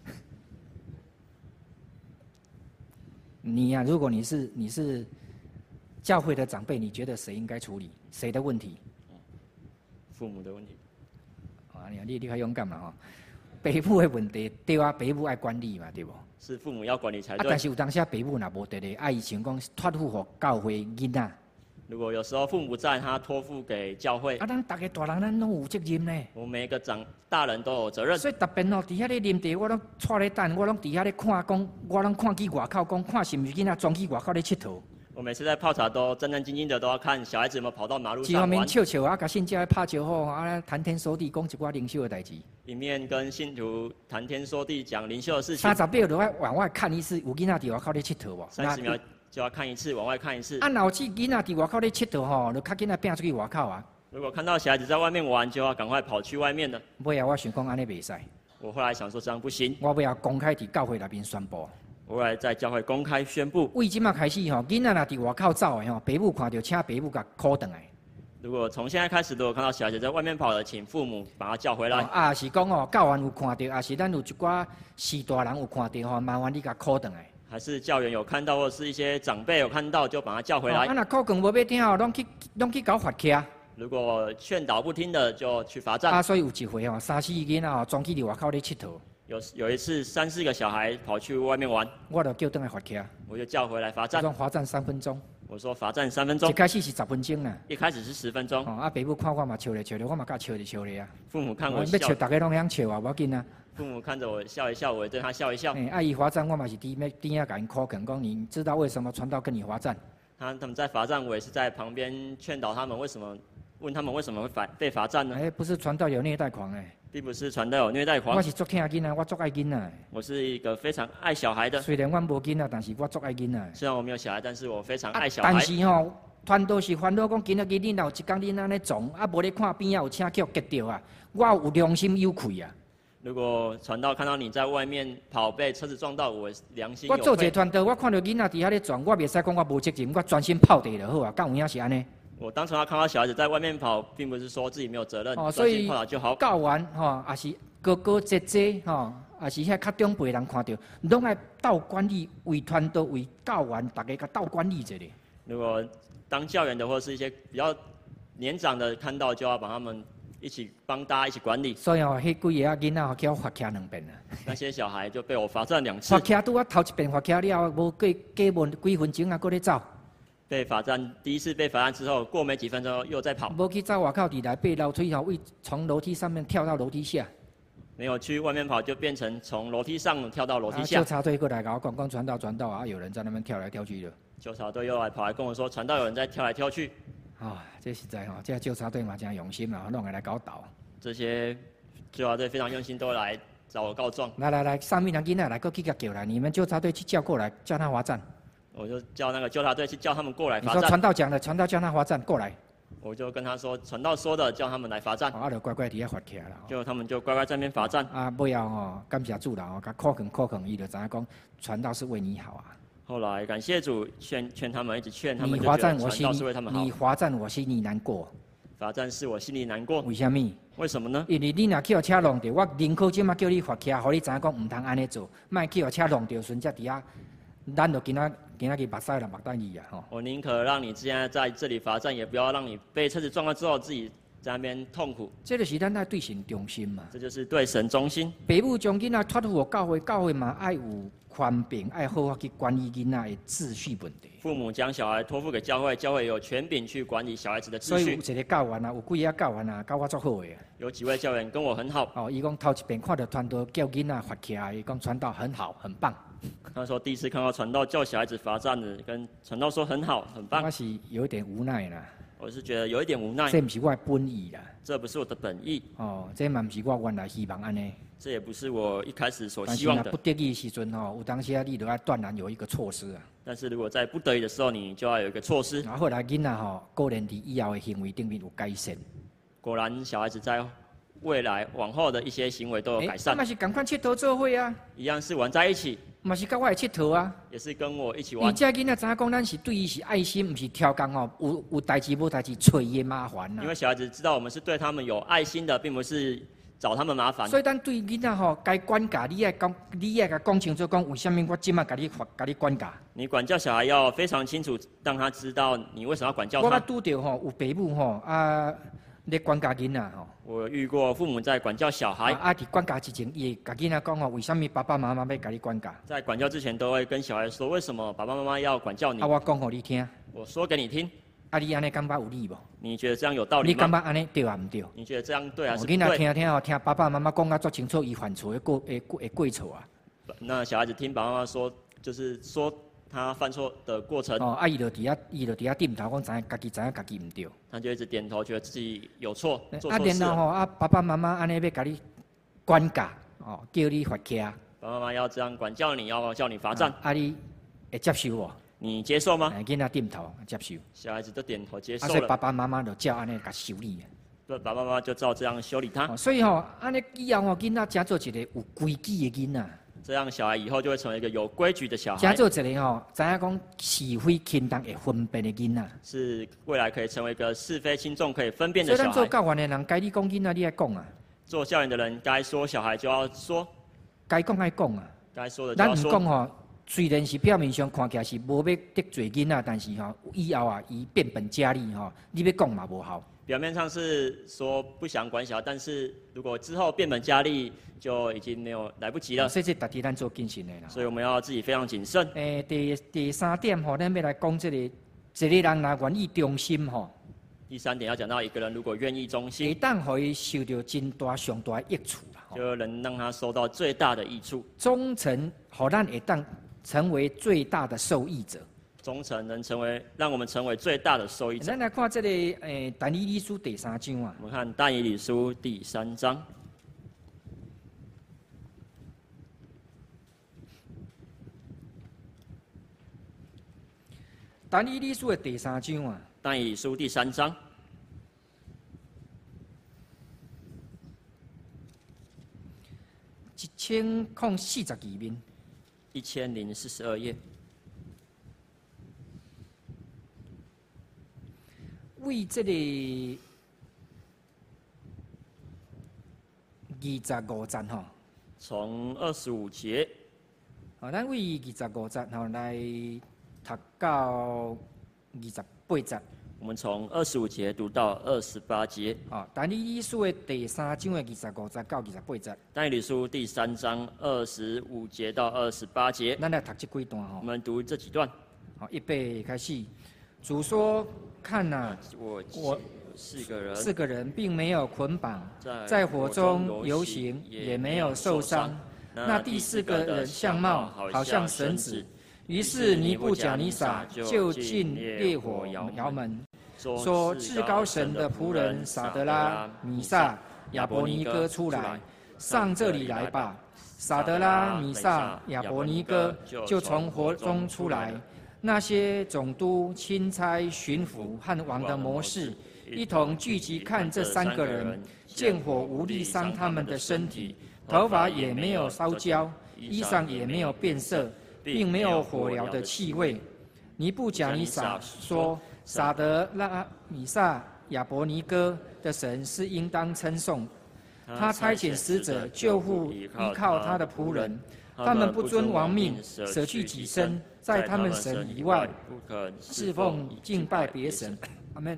你呀、啊，如果你是你是教会的长辈，你觉得谁应该处理？谁的问题？ 父母的问题。 啊，你你你较勇敢嘛吼！爸母的问题对啊，爸母爱管理嘛，对不？ 是父母要管理才啊， 对。 但是有当时爸母若无得咧，爱伊像讲托付给教会囡仔。 如果有时候父母不在，他托付给教会。 啊，咱大家大人咱拢有责任呢。 我们每一个长大人都有责任。 所以特别哦，伫遐咧啉茶，我拢坐咧等，我拢伫遐咧看，讲我拢看去外口，讲看是毋是囡仔装去外口咧佚佗。 我每次在泡茶都战战兢兢的，都要看小孩子有没有跑到马路上一方面玩。 笑笑啊，甲信教拍招呼啊，谈天说地，讲一寡灵修的代志。 一面跟信徒谈天说地，讲灵修的事情。 三十秒就要往外看一次，有囡仔伫外口咧佚佗无？ 三十秒就要看一次，往外看一次。 啊，若有囡仔伫外口咧佚佗吼，就较紧仔拼出去外口啊。 如果看到小孩子在外面玩，就要赶快跑去外面的。 尾啊，我想讲安尼袂使。 我后来想说这样不行。 我要公开伫教会内面宣布。 我后来在教会公开宣布。 为即马开始吼，囡仔若伫外口走的吼，爸母看到，请爸母甲call转来。 如果从现在开始，如果看到小孩子在外面跑的，请父母把他叫回来。 哦、啊，是讲哦，教员有看到，啊是咱有一寡士大人有看到吼，麻烦你甲call转来。 还是教员有看到，或是一些长辈有看到，就把他叫回来。 哦、啊，若口讲无要听哦，拢去拢去搞罚卡。 如果劝导不听的，就去罚站。 啊，所以有一回哦，三四个囡仔哦，装去伫外口咧佚佗。 有有一次，三四个小孩跑去外面玩， 我就叫转来罚卡。 我就叫回来罚站。 我罚站三分钟。 我说罚站三分钟。 一开始是十分钟啦。 一开始是十分钟。 哦，啊，爸母看我嘛笑咧笑咧，我嘛甲笑咧笑咧啊。 父母看我要笑，大家拢想笑啊，无要紧啊。 父母看着我笑一笑，我也对他笑一笑。 哎、欸，啊，伊罚站，我嘛是伫咩边仔甲因考肯讲，你知道为什么传道跟你罚站？ 他他们在罚站，我也是在旁边劝导他们，为什么问他们为什么会罚被罚站呢？ 哎、欸，不是传道有虐待狂哎、欸。 并不是传道有虐待狂。 我是足疼囡仔，我足爱囡仔。 我是一个非常爱小孩的。 虽然我无囡仔，但是我足爱囡仔。 虽然我没有小孩，但是我非常爱小孩。 啊、但是吼、哦，传道是烦恼讲，今仔日恁若有一天恁安尼撞，啊无咧看边仔有车轎夹着啊，我有良心有愧啊。 如果传道看到你在外面跑被车子撞到，我良心有愧。 我做一个传道，我看到囡仔伫遐咧撞，我袂使讲我无责任，我专心泡茶就好啊。敢有影是安尼？ 我当初要看到小孩子在外面跑，并不是说自己没有责任， 哦，所以泡就好。 教员吼，也是哥哥姐姐吼，也是遐较长辈人看到，拢爱斗管理，为传道为教员，大家甲斗管理一下。 如果当教员的或是一些比较年长的看到，就要把他们一起帮大家一起管理。 所以哦，迄几个仔囡仔吼，叫我罚卡两遍啊。 那些小孩就被我罚站两次。 罚卡拄啊头一遍罚卡了，无过加问几分钟啊，搁咧走。 被罚站，第一次被罚站之后，过没几分钟又在跑。 无去走外口伫内爬楼梯吼，为从楼梯上面跳到楼梯下。 没有去外面跑，就变成从楼梯上跳到楼梯下。 纠察队过来甲我讲讲传道传道啊，有人在那边跳来跳去的。 纠察队又来跑来跟我说，传道有人在跳来跳去。 啊，这实在吼，这纠察队嘛真用心啊，拢会来搞倒。 这些纠察队非常用心，都来找我告状。 来来来，上面人囡仔来，搁去甲叫来，你们纠察队去叫过来，叫他罚站。 我就叫那个纠察队去叫他们过来罚站。 你说传道讲的，传道叫他罚站过来。 我就跟他说，传道说的，叫他们来罚站。 啊，就乖乖伫遐罚起来了。 就他们就乖乖在那边罚站。 啊，尾后吼，感谢主啦，吼，甲靠肯靠肯，伊就知影讲，传道是为你好啊。 后来感谢主，劝劝他们，一直劝他们， 你罚站， 我心里你罚站，我心里难过。 罚站是我心里难过。 为什么？ 为什么呢？ 因为你若去互车弄着，我宁可即马叫你罚卡，互你知影讲唔通安尼做，莫去互车弄着，顺则伫遐，咱就今仔今仔日目屎啦，目等伊啊吼。 我宁可让你现在在这里罚站，也不要让你被车子撞了之后自己在那边痛苦。 这就是咱爱对神忠心嘛。 这就是对神忠心。 父母将囡仔托付互教会，教会嘛爱有宽饼，爱好好去管理囡仔的秩序问题。 父母将小孩托付给教会，教会有权柄去管理小孩子的秩序。 所以有一个教员啊，有几个教员啊，教我足好的。 有几位教员跟我很好。 哦，伊讲头一遍看到传道叫囡仔罚卡，伊讲传道很好，很棒。 他说第一次看到传道叫小孩子罚站的，跟传道说很好，很棒。 我是有一点无奈啦。 我是觉得有一点无奈。 这不是我的本意啦。 这不是我的本意。 哦，这嘛不是我原来希望安尼。 这也不是我一开始所希望的。 但是不得已的时阵吼，有当时啊，你就要断然有一个措施啊。 但是如果在不得已的时候，你就要有一个措施。 然后来囡仔吼，果然伫以后的行为顶面有改善。 果然，小孩子在未来往后的一些行为都有改善。 那、欸、是赶快佚佗做伙啊。 一样是玩在一起。 嘛是跟我来佚佗啊。 也是跟我一起伊玩。 这囡仔知影讲，咱是对伊是爱心，毋是挑工吼，有有代志无代志，找伊的麻烦呐、 因为小孩子知道我们是对他们有爱心的，并不是找他们麻烦。 所以咱对囡仔吼，该管教，你爱讲，你爱甲讲清楚，讲为什么我即马甲你罚，甲你管教。 你管教小孩要非常清楚，让他知道你为什么要管教我捌他。 拄着吼，有爸母吼啊，咧管教囡仔吼。 我遇过父母在管教小孩， 啊，伫管教之前，伊会甲囡仔讲吼，为什么爸爸妈妈要甲你管教？ 在管教之前都会跟小孩说，为什么爸爸妈妈要管教你啊，？我讲互你听。 我说给你听， 啊，你安尼感觉有理无？ 你觉得这样有道理吗？ 你感觉安尼对啊毋对？ 你觉得这样对还是不囡仔对？ 听听吼，听爸爸妈妈讲啊，足清楚，伊犯错的过会过会过错啊。 那小孩子听爸爸妈妈说，就是说他犯错的过程， 哦，啊，伊就伫遐，伊就伫遐点头，讲知影家己知影家己毋对。 他就一直点头，觉得自己有错，做啊， 错事了。 然后吼，啊，爸爸妈妈安尼要甲你管教，哦，叫你罚企，啊， 爸爸妈妈要这样管教你，要叫你罚站， 啊，你会接受无？ 你接受吗？ 哎，囡仔点头接受。 小孩子都点头接啊， 受了， 所以爸爸妈妈就照安尼甲修理。 对，爸爸妈妈就照这样修理他， 哦，所以吼，安尼以后吼，囡仔真做一个有规矩的囡仔， 这样小孩以后就会成为一个有规矩的小真孩， 做一个吼，知影讲是非轻重会分辨的囡仔。 是未来可以成为一个是非轻重可以分辨所以咱做的小孩。 教员的人，该你讲囡仔，你爱讲啊， 做教员的人该说小孩就要说， 该讲爱讲啊。 该说的就咱要说。 毋讲吼，虽然是表面上看起来是无要得罪囡仔，但是吼以后啊，伊变本加厉吼，你要讲嘛无效。 表面上是说不想管小孩，但是如果之后变本加厉，就已经没有来不及了。 所以这大家咱做谨慎的啦。 所以我们要自己非常谨慎。 诶、第第三点吼，咱要来讲这个，一个人若愿意忠心吼， 第三点要讲到一个人如果愿意忠会心， 当互伊受到真大上大的益处啦。吼就能让他收到最大的益处。 忠诚，互咱会当成为最大的受益者。 忠诚能成为让我们成为最大的受益者咱。来看这个诶，但以理书第三章啊。 我们看但以理书第三章， 但以理书的第三章啊， 但以理书第三章一千零四十二面。 一千零四十二页， 为这个二十五节吼， 从二十五节， 啊，咱为二十五节吼来读到二十八节。 我们从二十五节读到二十八节。 哦，但你理书的第三章的二十五节到二十八节， 但以理书第三章二十五节到二十八节， 咱来读这几段我吼。 们读这几段。 好，预备开始。主说：“看呐、 我我四个人四个人并没有捆绑， 在在火中游游行， 行也没有受伤。那第四个人相貌好像神子。于是尼布甲尼撒就进烈火窑门，说：至高神的仆人撒德拉、米撒、亚伯尼哥出来，上这里来吧。撒德拉、米撒、亚伯尼哥就从火中出来。那些总督、钦差、巡抚和王的谋士一同聚集看这三个人，见火无力伤他们的身体，头发也没有烧焦，衣裳也没有变色，并没有火燎的气味。尼布甲尼撒说：撒德拉、米撒、亚伯尼哥的神是应当称颂。他差遣使者救护依靠他的仆人，他们不遵王命，舍去己身，在他们神以外不肯侍奉敬拜别神。阿门。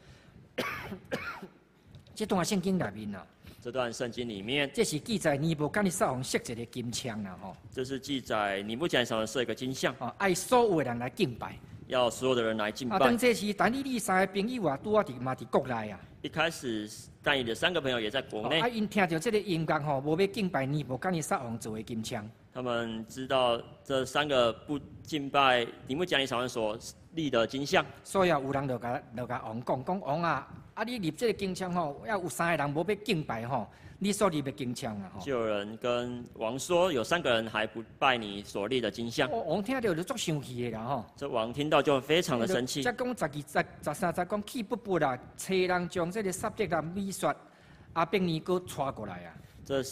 这段圣经里面啊， 这段圣经里面， 这是记载尼布甲尼撒王设一个金枪啦吼， 这是记载尼布甲尼撒王设一个金像， 哦，爱所有的人来敬拜。 要所有的人来敬啊， 拜当。这时但以理三个朋友啊，拄啊伫嘛伫国内啊， 一开始但以理的三个朋友也在国内哦啊，，因听到这个音乐吼，无要敬拜尼布甲尼撒王做的金枪。 他们知道这三个不敬拜尼布甲尼撒王所立的金像， 所以啊，有人就甲就甲王讲，讲王啊，啊你立这个金枪吼，要有三个人无要敬拜吼，你所立的金枪啊吼。 就有人跟王说，有三个人还不拜你所立的金像。 王王听到就足生气的啦吼。 这王听到就非常的生气则，讲十二、十、十三、十讲气不不啦，找人将这个撒德拉、米煞、阿宾尼哥带过来啊。 这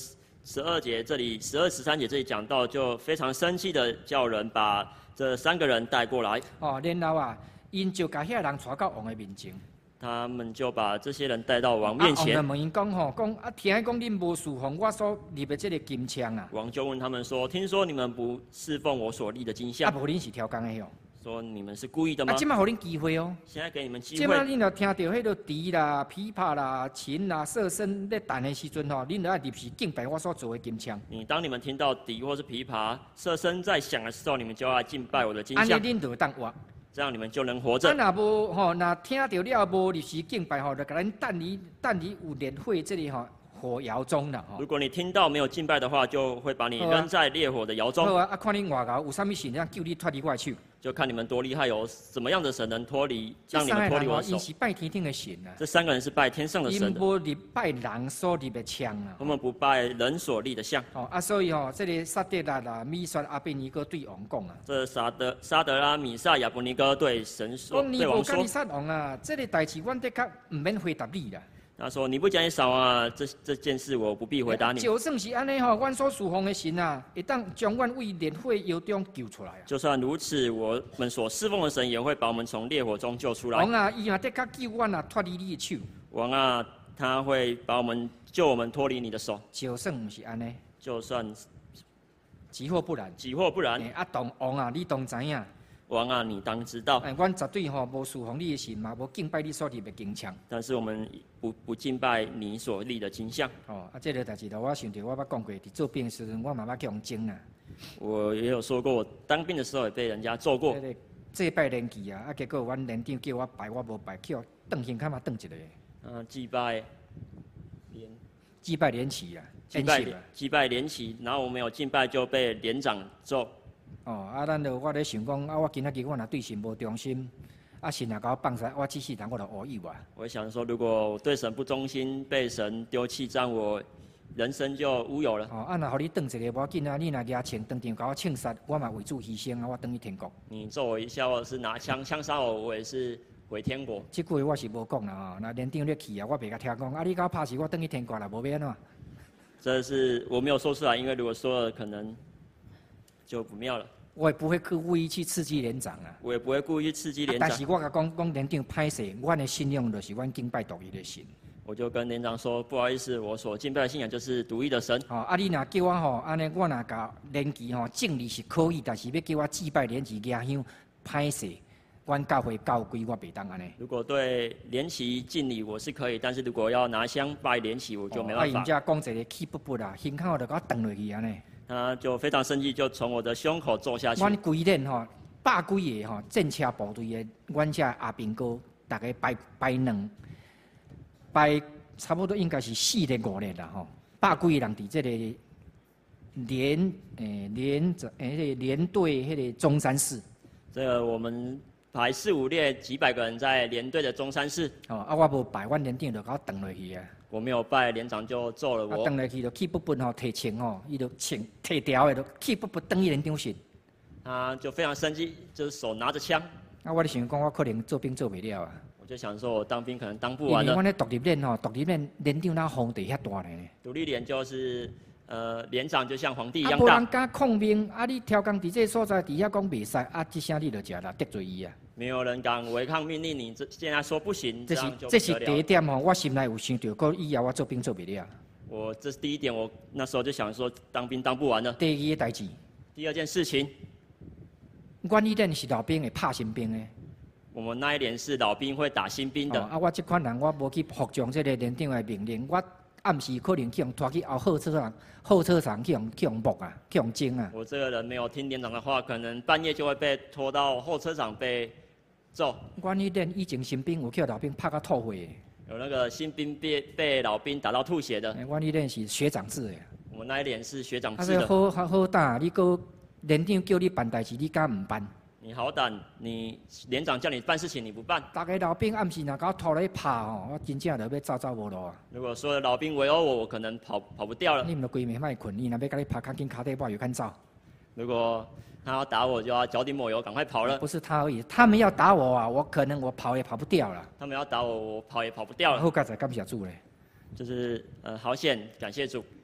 十二节这里，十二十三节这里讲到，就非常生气的叫人把这三个人带过来。 哦，然后啊，因就把遐人带到王的面前。 他们就把这些人带到王面前。 啊，王就问因讲吼，讲啊，听讲恁无侍奉我所立的这个金枪啊。 王就问他们说：“听说你们不侍奉我所立的金像。” 啊，无恁是挑工的哦。 说你们是故意的吗？ 啊，今麦互恁机会哦。 现在给你们机会。 今麦恁若听到迄个笛啦、琵琶啦、琴啦、瑟笙咧弹的时阵吼，恁就要立时敬拜我所做的金枪。 你当你们听到笛或是琵琶、瑟笙在响的时候，你们就要敬拜我的金像。 安尼恁就会当活。 这样你们就能活着。 啊，若无吼，若听到了无立时敬拜吼，就甲咱等你等你有烈火这里吼火窑中啦吼。 如果你听到没有敬拜的话，就会把你扔在烈火的窑中。 好啊，啊看恁外头有啥物神让救你脱离我的手。 就看你们多厉害，有什么样的神能脱离，让你们脱离我的手。 因是拜天顶的神啊。 这三个人是拜天上的神的。 因无立拜人所立的枪啊。 我们不拜人所立的像。 哦啊，所以吼、哦，这个撒德拉啦、米刷阿贝尼哥对王讲啊。 这沙德沙德拉米萨亚伯尼哥对神说，对王说。 讲你无甲你杀王啊，这个代志阮的确唔免回答你啦。 他说：“你不讲你少啊，这这件事我不必回答你。” 就算是安尼吼，阮所侍奉的神啊，会当将阮为烈火窑中救出来啊。 就算如此，我们所侍奉的神也会把我们从烈火中救出来。 王啊，伊嘛的确救阮啊，脱离你的手。 王啊，他会把我们救我们脱离你的手。 就算唔是安尼， 就算己或不然， 己或不然。 啊，当王啊，你当知影。 王啊，你当知道。 哎，阮绝对吼无侍奉你的神嘛，无敬拜你所立的金像。 但是我们不不敬拜你所立的金像。 哦，啊，这个代志呢，我想着我捌讲过，伫做兵的时阵，我妈妈叫人争啊。 我也有说过，我当兵的时候也被人家揍过。 这个祭拜连旗啊，啊，结果阮连长叫我拜，我无拜，叫我顿胸坎嘛顿一个。 嗯，祭拜连祭拜连旗啊， 祭拜祭拜连旗，然后我没有敬拜就被连长揍。 哦，啊，咱就我咧想讲，啊，我今仔日我若对神无忠心，啊，神若甲我放下，我这世人我就乌有啊。 我想说，如果我对神不忠心，被神丢弃，这样我人生就乌有了。 哦，啊，若互你当一个无要紧啊，你若举枪当场甲我枪杀，我嘛为主牺牲啊，我等于天国。 你揍我一下，或者是拿枪枪杀我，我也是回天国。 这句话我是无讲啦吼，那连长咧去啊，我袂甲听讲，啊，你甲我拍死我等于天国啦，无要安怎？ 这是我没有说出来，因为如果说了，可能就不妙了。 我也不会故意去刺激连长啊。 我也不会故意去刺激连长。 啊、但是我甲讲讲连长歹势，阮的信仰就是阮敬拜独一的神。 我就跟连长说，不好意思，我所敬拜的信仰就是独一的神。 哦，啊，你若叫我吼，安尼我若甲连旗吼敬礼是可以，但是要叫我祭拜连旗压香歹势，阮教会教规我袂当安尼。 如果对连旗敬礼我是可以，但是如果要拿香拜连旗，我就没办法。 啊，人家讲一个气不不啦，胸口就甲我蹬落去安尼。 他就非常生气，就从我的胸口揍下去。 阮规连吼百几个吼战车部队的，阮遮阿兵哥，大概排排两排差不多应该是四日五日啦吼，百几个人伫这个连诶连诶连队迄个中山市。 这个我们排四五列几百个人在连队的中山市。 哦，啊我无排，阮连长就甲我蹬落去啊。 我没有拜，连长就揍了我。 啊，登来去就气不不吼，提枪吼，伊就枪提条的，就气不不登伊连长身。 他就非常生气，就是手拿着枪。 啊，我咧想讲，我可能做兵做袂了啊。 我就想说，我当兵可能当不完了。 因为阮咧独立连吼，独立连连长那皇帝遐大呢。 独立连就是呃连长就像皇帝一样大。啊，无大。 人敢抗命，啊，你挑工伫这所在，底下讲袂使，啊，这声你就食啦，得罪伊啊。 没有人敢违抗命令，你这现在说不行， 这是样就这是第一点吼，我心内有想着，过以后我做兵做袂了。 我这是第一点，我那时候就想说，当兵当不完了。 第二个代志， 第二件事情， 阮以前是老兵会拍新兵的。 我们那一年是老兵会打新兵的。 哦、啊，我这款人我无去服从这个连长的命令，我暗时可能去用拖去后后车场，后车场去用去用木啊，去用精啊。 我这个人没有听连长的话，可能半夜就会被拖到后车场被揍。 阮以前以前新兵有叫老兵拍到吐血。 有那个新兵被被老兵打到吐血的。 阮以前是学长制的。 我们那一年是学长制的。 啊， 好好好打，你个连长叫你办代志，你敢唔办？ 你好胆，你连长叫你办事情你不办。 大家老兵暗时若甲我拖来拍吼，我真正就要走走无路啊。 如果说老兵围殴我，我可能跑跑不掉了。 你唔着规暝莫困，你若要甲你拍，赶紧卡底把油赶走。 如果他要打我，就要脚底抹油，赶快跑了。 不是他而已，他们要打我啊，我可能我跑也跑不掉了。 他们要打我，我跑也跑不掉了。 好，刚才感谢主嘞。 就是呃，好险，感谢主。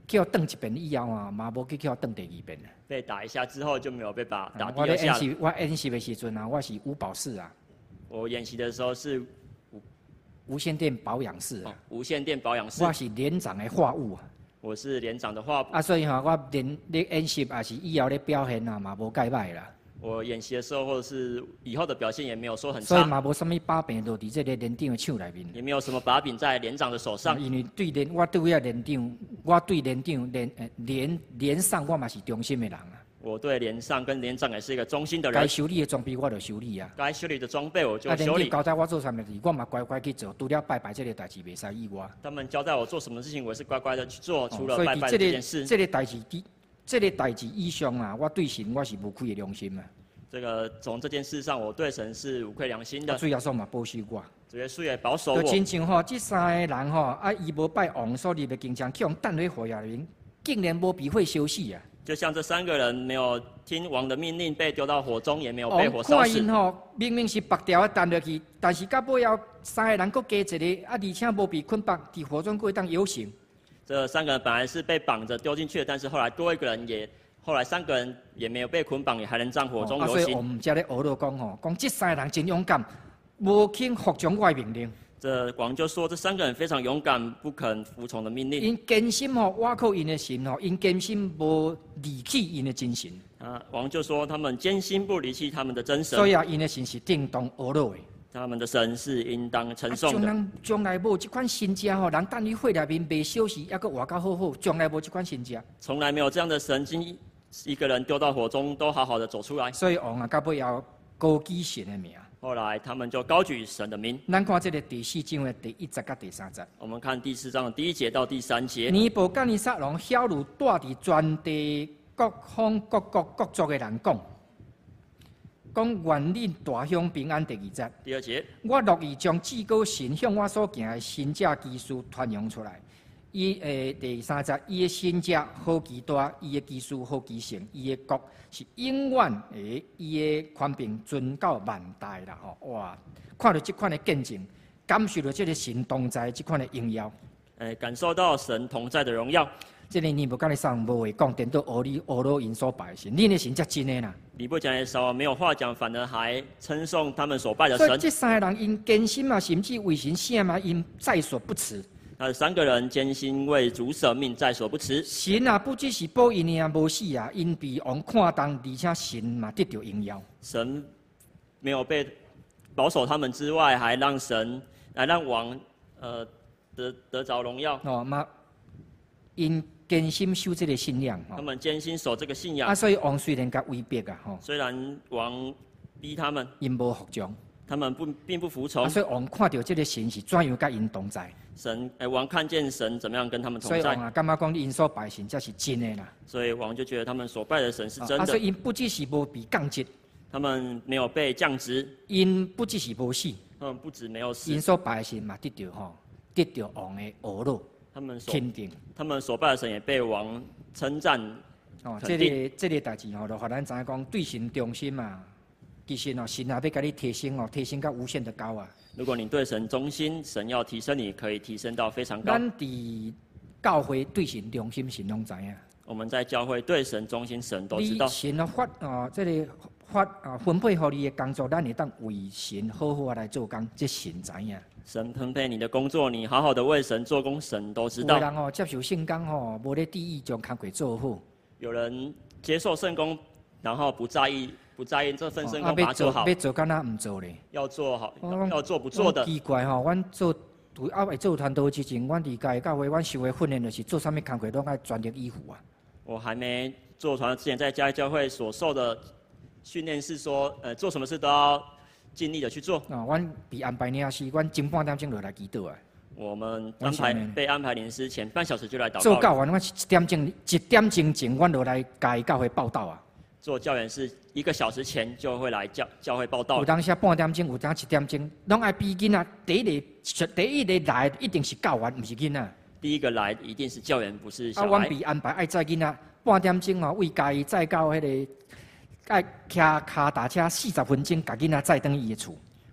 叫转一遍以后啊，嘛无去叫转第二遍啊。 被打一下之后就没有被打打第我咧二下了。 演习，我演习的时阵啊，我是五保室啊， 我演习的时候是无线电保养室啊， 哦无线电保养室， 我是连长的话务啊。 我是连长的话， 啊，所以吼、我连咧演习也是以后咧表现啊，嘛无介歹啦。 我演习的时候或者是以后的表现也没有说很所以差， 嘛无啥物把柄落伫这个连长的手内面。 也没有什么把柄在连长的手上。 因为对连我对遐连长，我对连长连呃连连上我嘛是忠心的人啊。 我对连上跟连长也是一个忠心的该人， 修理的装备我就修理啊。 该修理的装备我就啊，连长修理。 交代我做啥物事，我嘛乖乖去做。除了拜拜这个代志袂使意外。 他们交代我做什么事情，我是乖乖的去做，除了所以拜拜伫这个这件事。 这个代志之这个代志以上啊，我对神我是无愧的良心啊。 这个从这件事上，我对神是无愧良心啊， 的。 主耶稣嘛保守我。 主耶稣也保守就我。 亲像吼，这三个人吼，啊，伊无拜王所立的经章，去用弹回火焰里，竟然无被火烧死啊！ 就像这三个人没有听王的命令，被丢到火中，也没有被火王烧死看因。吼，明明是白条的弹落去，但是到尾后三个人搁加一个，啊，而且无被捆绑，伫火中过当游行。 这三个人本来是被绑着丢进去的，但是后来多一个人也，后来三个人也没有被捆绑，也还能在火中啊， 游所以我行。 们才咧学到讲吼，讲这三个人真勇敢，无肯服从我的命令。 这王就说这三个人非常勇敢，不肯服从的命令。 因坚心吼，挖靠因的神吼，因坚心无离弃因的真神。 啊，王就说他们坚心不离弃他们的真神， 所以啊，因的神是定当学落的。 他们的神是应当称啊， 颂的。 将来将来无这款新家吼，人等于火内面袂烧死，还阁活到好好，将来无这款新家。 从来没有这样的神经，一个人丢到火中都好好的走出来。 所以王啊，到尾后高举神的名。 后来他们就高举神的名。 咱看这个第四章的第一节甲第三节。 我们看第四章的第一节到第三节。 尼布甲尼撒王晓如带伫全地各方各国各族的人讲，讲愿恁大享平安。第二节， 第二节， 我乐意将至高神向我所行的神者奇事传扬出来。伊诶第三节，伊的神者好奇大，伊的奇事好奇成，伊的国是永远诶，伊的宽平存到万代啦吼！哇，看到这款的见证，感受到这个神同在这款的荣耀。 诶，感受到神同在的荣耀。 这个尼布甲尼撒无话讲，颠倒俄里俄罗因所拜的神，恁的神才真的啦。 尼布甲尼撒王没有话讲，反而还称颂他们所拜的神。 所以这三个人因坚心啊，甚至为神献嘛，因在所不辞。 那三个人艰辛为主舍命，在所不辞。 神啊，不只是保因啊无死啊，因被王看重，而且神嘛得到荣耀。 神没有被保守他们之外，还让神来让王呃得得着荣耀。 哦，嘛因坚心守这个信仰。 他们艰辛守这个信仰。 啊，所以王虽然甲威逼啊，吼， 虽然王逼他们， 因无服从。 他们不并不服从。 啊，所以王看到这个神是怎样甲因同在。 神，哎，王看见神怎么样跟他们同在， 所以王啊，感觉讲因所拜神才是真的啦。 所以王就觉得他们所拜的神是真的。 啊，所以因不只是无被降职， 他们没有被降职， 因不只是无死， 他们不止没有死， 因所拜的神嘛得到吼，得到王的阿乐他们所肯定。 他们所拜的神也被王称赞。 哦，这个这个代志吼，就互咱知影讲对神忠心嘛。其实哦，神也要甲你提升哦，提升到无限的高啊。 如果你对神忠心，神要提升你，可以提升到非常高。 咱伫教会对神忠心，神拢知影。 我们在教会对神忠心，神都知道。 你神啊发啊，这个发啊分配互你的工作，咱会当为神好好来做工，这神知影。 神分配你的工作，你好好的为神做工，神都知道。 有的人哦接受圣工吼，无咧注意将工课做好。 有人接受圣工，然后不在意。不在意这份圣工，把它做好。 要做，干那唔做咧？ 要做好，要做不做的。 奇怪吼，阮做啊，会做传道之前，阮理解教会，阮受的训练就是做啥物工课，拢爱专业以赴啊。 我还没做传道之前，在家教会所受的训练是说，呃，做什么事都要尽力的去做。 啊，阮被安排领时，阮前半点钟就来祈祷啊。 我们安排被安排领师前半小时就来祷告。 做教员，阮一点钟一点钟前，阮就来家教会报道啊。 做教员是一个小时前就会来教教会报道。 有当时半点钟，有当一点钟，拢爱比囡仔。第一个第一个来一定是教员，唔是囡仔。 第一个来一定是教员，不是小孩。 啊，阮被安排爱载囡仔，半点钟哦，为家己载到迄个，爱骑脚踏车四十分钟，甲囡仔载倒伊的厝。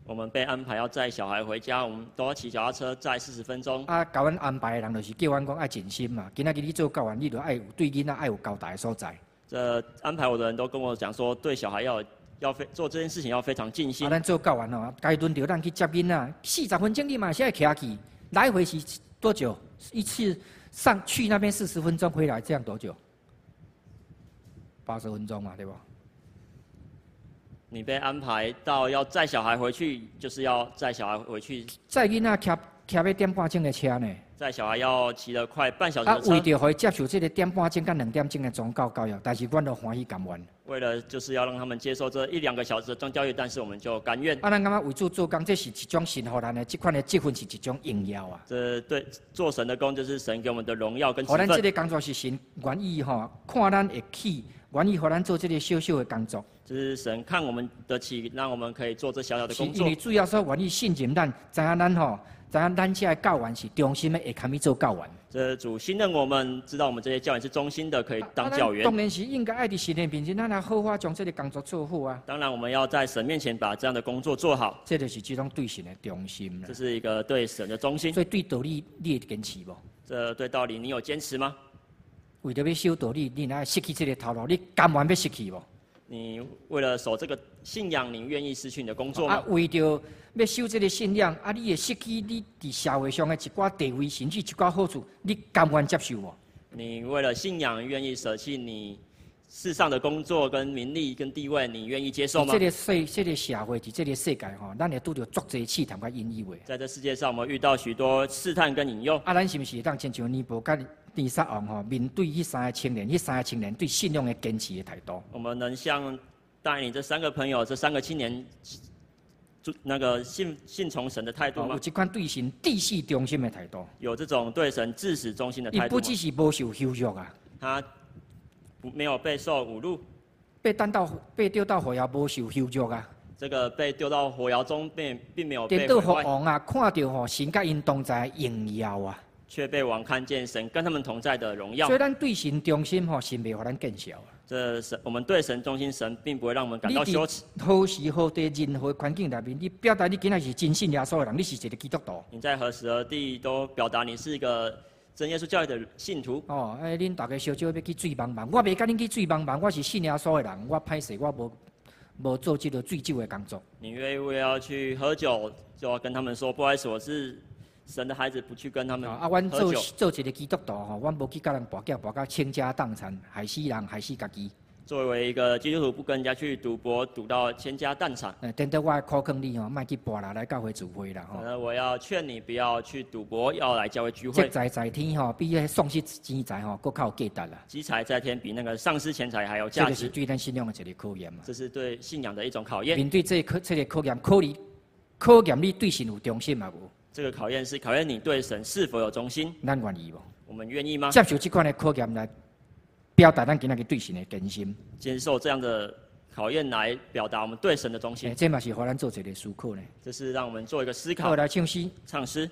我们被安排要载小孩回家，我们都要骑脚踏车载四十分钟。 啊，甲阮安排的人就是叫阮讲爱尽心嘛。今仔日你做教员，你就爱有对囡仔爱有交代的所在。 这安排我的人都跟我讲说，对小孩要要非做这件事情要非常尽心。 啊，咱做教员哦，该轮到咱去接囡仔，四十分钟你嘛是爱徛去，来回是多久？一次上去那边四十分钟，回来这样多久？八十分钟嘛，对吧？ 你被安排到要载小孩回去，就是要载小孩回去。 载囡仔徛徛要点半钟的车呢。 载小孩要骑了快半小时的车。 啊，为着可以接受这个点半钟跟两点钟的宗教教育，但是阮都欢喜甘愿。 为了就是要让他们接受这一两个小时的宗教育，但是我们就甘愿。 啊，咱感觉为主做工，这是一种神予咱的，这款的积分是一种荣耀啊。 这对做神的工，就是神给我们的荣耀跟积分。 予咱这个工作是神愿意吼，看咱会起，愿意予咱做这个小小的工作。 这是神看我们得起，让我们可以做这小小的工作。 因为主要说愿意信任咱，知影咱吼，知影咱这个教员是忠心的，会堪去做教员。 这主信任我们，知道我们这些教员是忠心的，可以当教员。 啊、当然是应该爱伫神的面前，咱来好好将这个工作做好啊。 当然，我们要在神面前把这样的工作做好。 这就是这种对神的忠心这是一个对神的忠心。 所以对道理你会坚持无？ 这对道理你有坚持吗？ 为着要守道理，你若失去这个头路，你甘愿要失去无？ 你为了守这个信仰，你愿意失去你的工作吗？ 啊，为着要守这个信仰，啊，你会失去你伫社会上的一寡地位，甚至一寡好处，你甘愿接受无？ 你为了信仰，愿意舍弃你世上的工作、跟名利、跟地位，你愿意接受吗？ 这个世，这个社会，伫这个世界吼，咱会拄着足侪试探甲引诱的。 在这世界上，我们遇到许多试探跟引诱。 啊，咱是不是当亲像尼布甲尼撒王吼，面对迄三个青年，迄三个青年对信仰的坚持的态度？ 我们能像带领这三个朋友、这三个青年，那个信信从神的态度吗？ 有这款对神至死忠心的态度。 有这种对神至死忠心的态度吗？ 伊不只是无受羞辱啊， 他不没有被受侮辱， 被担到被丢到火窑无受羞辱啊。 这个被丢到火窑中，并并没有被颠倒毁坏， 王啊，看到吼神甲因同在荣耀啊。 却被王看见神跟他们同在的荣耀。 所以咱对神忠心吼，神袂互咱见笑啊。 这神，我们对神忠心，神并不会让我们感到羞耻。 好时好地，任何环境内面，你表达你今仔是真信耶稣的人，你是一个基督徒。 你在何时何地都表达你是一个真耶稣教育的信徒。 哦，哎，恁大家小少要去水茫茫，我袂甲恁去水茫茫，我是信耶稣的人，我歹势，我无无做这个醉酒的工作。 你约为要去喝酒，就要跟他们说，不好意思，我是神的孩子，不去跟他们啊，阮做喝酒。 做一个基督徒吼，阮无去甲人跋筊，跋到倾家荡产，害死人，害死家己。 作为一个基督徒，不跟人家去赌博，赌到倾家荡产。 呃，等到我苦劝你吼，莫去跋啦，来教会聚会啦吼。 呃，我要劝你不要去赌博，要来教会聚会。 积财在天吼，比迄丧失钱财吼，更较有价值啦。 积财在天，比那个丧失钱财还有这个是价值。 对咱信仰的一个考验嘛。 这是对信仰的一种考验。 面对这个考这个考验，考你考验你对神有忠心嘛无？ 这个考验是考验你对神是否有忠心。 咱愿意无？ 我们愿意吗？ 接受这款的考验来表达咱今仔日对神的忠心。 接受这样的考验来表达我们对神的忠欸、 心。 这嘛是互咱做一个思考呢。 这是让我们做一个思考好，。来唱诗， 唱诗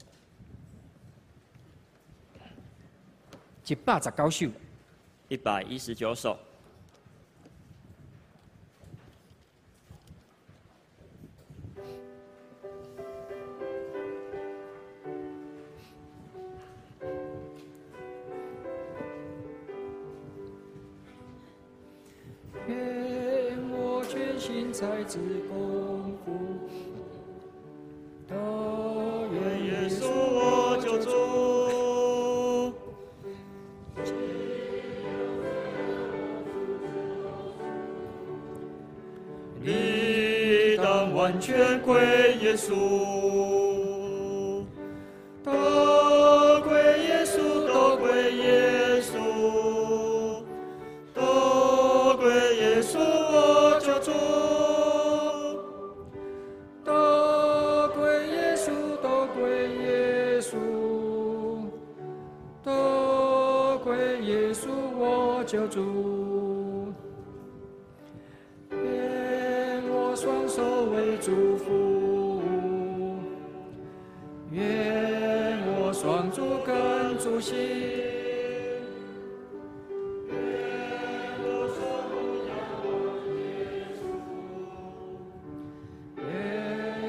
一百十九首。 一百一十九首。 愿我全心才智功夫，都愿耶稣我救主，理当完全归耶稣，都归耶稣，都归耶稣，都归耶稣我救主。 都归耶稣，都归耶稣，都归耶稣，我救主。愿我双手为祝福，愿我双足跟主行。愿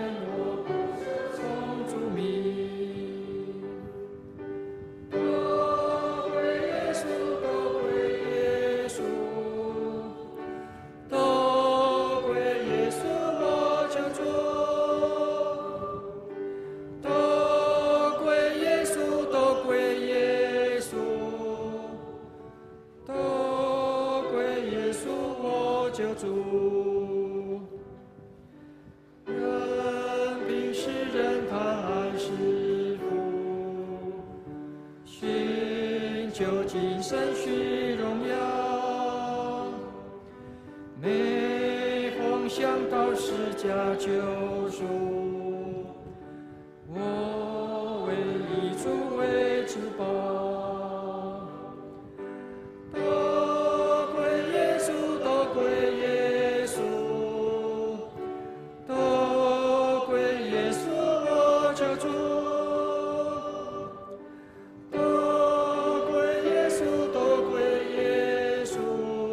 今生续荣耀。每逢想到十架救赎，我为以主为至宝。都归耶稣，都归耶稣，都归耶稣我救主。都归耶稣，都归耶稣，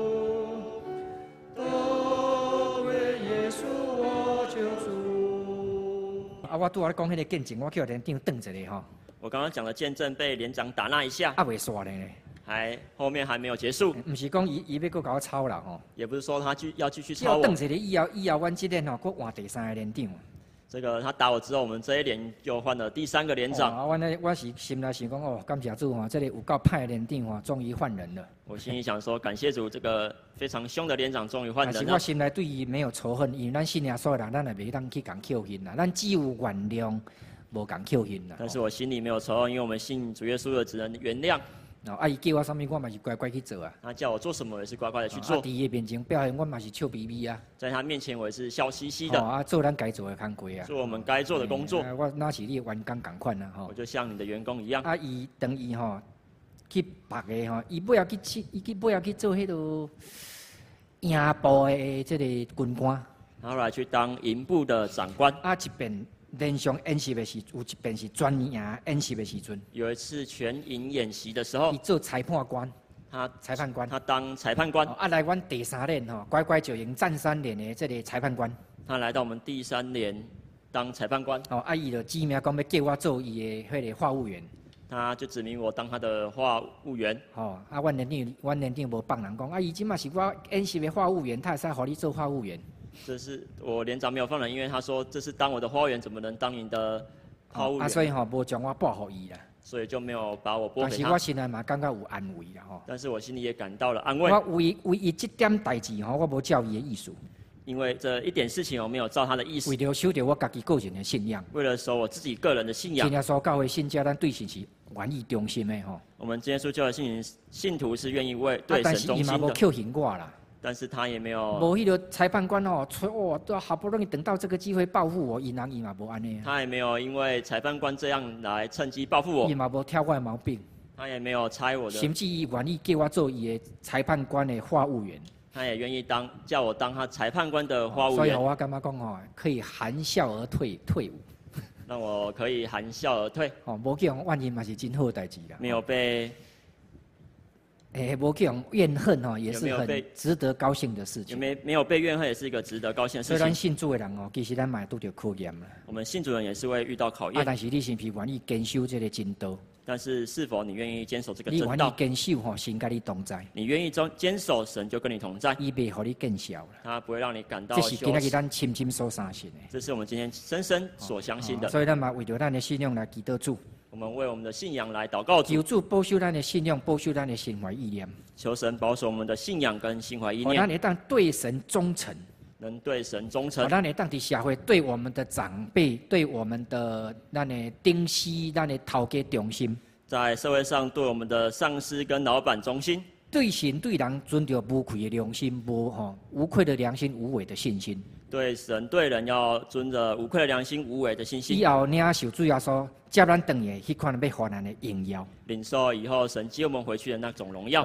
都归耶稣我救主。啊，我拄仔咧讲迄个见证，我叫连长顿一下吼。 我刚刚讲的见证被连长打那一下， 啊，未煞咧。 还后面还没有结束， 唔是讲伊伊要搁甲我抄啦吼， 也不是说他继要继续只抄我。 要等一个以后以后，阮即连吼搁换第三个连长。 这个他打我之后，我们这一连就换了第三个连长。 啊，我呢，我是心内想讲哦，感谢主吼，这里有够歹的连长吼，终于换人了。 我心里想说，感谢主，这个非常凶的连长终于换人了。 但是我心内对伊没有仇恨，因为咱信耶稣的人，咱也袂当去共扣恨啦，咱只有原谅，无共扣恨啦。 但是我心里没有仇恨，因为我们信主耶稣的，只能原谅。 哦，啊，伊叫我啥物，我嘛是乖乖去做啊。 他叫我做什么，我也是乖乖的去做。 啊，伫伊面前表现，我嘛是笑眯眯啊。 在他面前，我也是笑嘻嘻的。 哦，啊，做咱该做的工作啊。 做我们该做的工作。 欸、我那是你的员工共款啊，吼。 我就像你的员工一样。 啊，伊等伊吼去别个吼，伊尾要去去，伊去尾要去做迄落营部的这个军官。 然后来去当营部的长官。 啊，一边连上演习的时，有一边是专营演习的时阵。 有一次全营演习的时候， 伊做裁判官， 他裁判官， 他当裁判官。 哦、啊，来阮第三连吼，乖乖就营战三连的这个裁判官。 他来到我们第三连当裁判官。 哦，啊，伊就指名讲要叫我做伊的迄个话务员。 他就指明我当他的话务员。 哦，啊，阮连长，阮连长无放人讲，啊，伊即马是我演习的话务员，他会使互你做话务员。 这是我连长没有放人，因为他说这是当我的花务员，怎么能当你的话务员？ 啊，所以吼无将我拨互伊啦。 所以就没有把我拨给他。 但是我心内嘛感觉有安慰啦吼。 但是我心里也感到了安慰。 我为为伊这点代志吼，我无照伊的意思。 因为这一点事情我没有照他的意思。 为了守着我家己个人的信仰。 为了守我自己个人的信仰。 今耶稣教会信者，咱对神是愿意忠心的吼。 我们今天说教的信信徒是愿意为对神忠心的。 但是伊嘛无扣刑我啦。 但是他也没有。 无迄个裁判官哦，哦，都好不容易等到这个机会报复我，伊人伊嘛无安尼。 他也没有因为裁判官这样来趁机报复我。 伊嘛无挑我的毛病。 他也没有拆我的。 甚至伊愿意叫我做伊的裁判官的话务员。 他也愿意当叫我当他裁判官的话务员。 所以我感觉讲哦，可以含笑而退退伍。 让我可以含笑而退。 哦，无叫人怨言嘛是真好代志啦。 没有被。 诶，无叫人怨恨哦，也是很值得高兴的事情。 有没没有被怨恨，也是一个值得高兴的事情。 虽然信主的人哦，其实咱嘛拄着考验啦。 我们信主人也是会遇到考验。 啊，但是你是不是愿意坚守这个真道？ 但是是否你愿意坚守这个真道？你愿意坚守吼，神跟你同在。 你愿意坚坚守，神就跟你同在。 伊袂互你见笑啦。 他不会让你感到。 这是今仔日咱深深所相信的。 这是我们今天深深所相信的。 所以咱嘛为着咱的信仰来祈祷主。 我们为我们的信仰来祷告主。 求主保守咱的信仰，保守咱的心怀意念。 求神保守我们的信仰跟心怀意念。 咱会当对神忠诚。 能对神忠诚。 咱会当伫社会对我们的长辈、对我们的咱的顶司、咱的头家忠心。 在社会上对我们的上司跟老板忠心。 对神对人存着无愧的良心，无吼无愧的良心，无伪的信心。 对神对人要存着无愧的良心，无伪的信心。 以后领受主耶稣接咱回的迄款要还咱的荣耀。 领受以后神接我们回去的那种荣耀。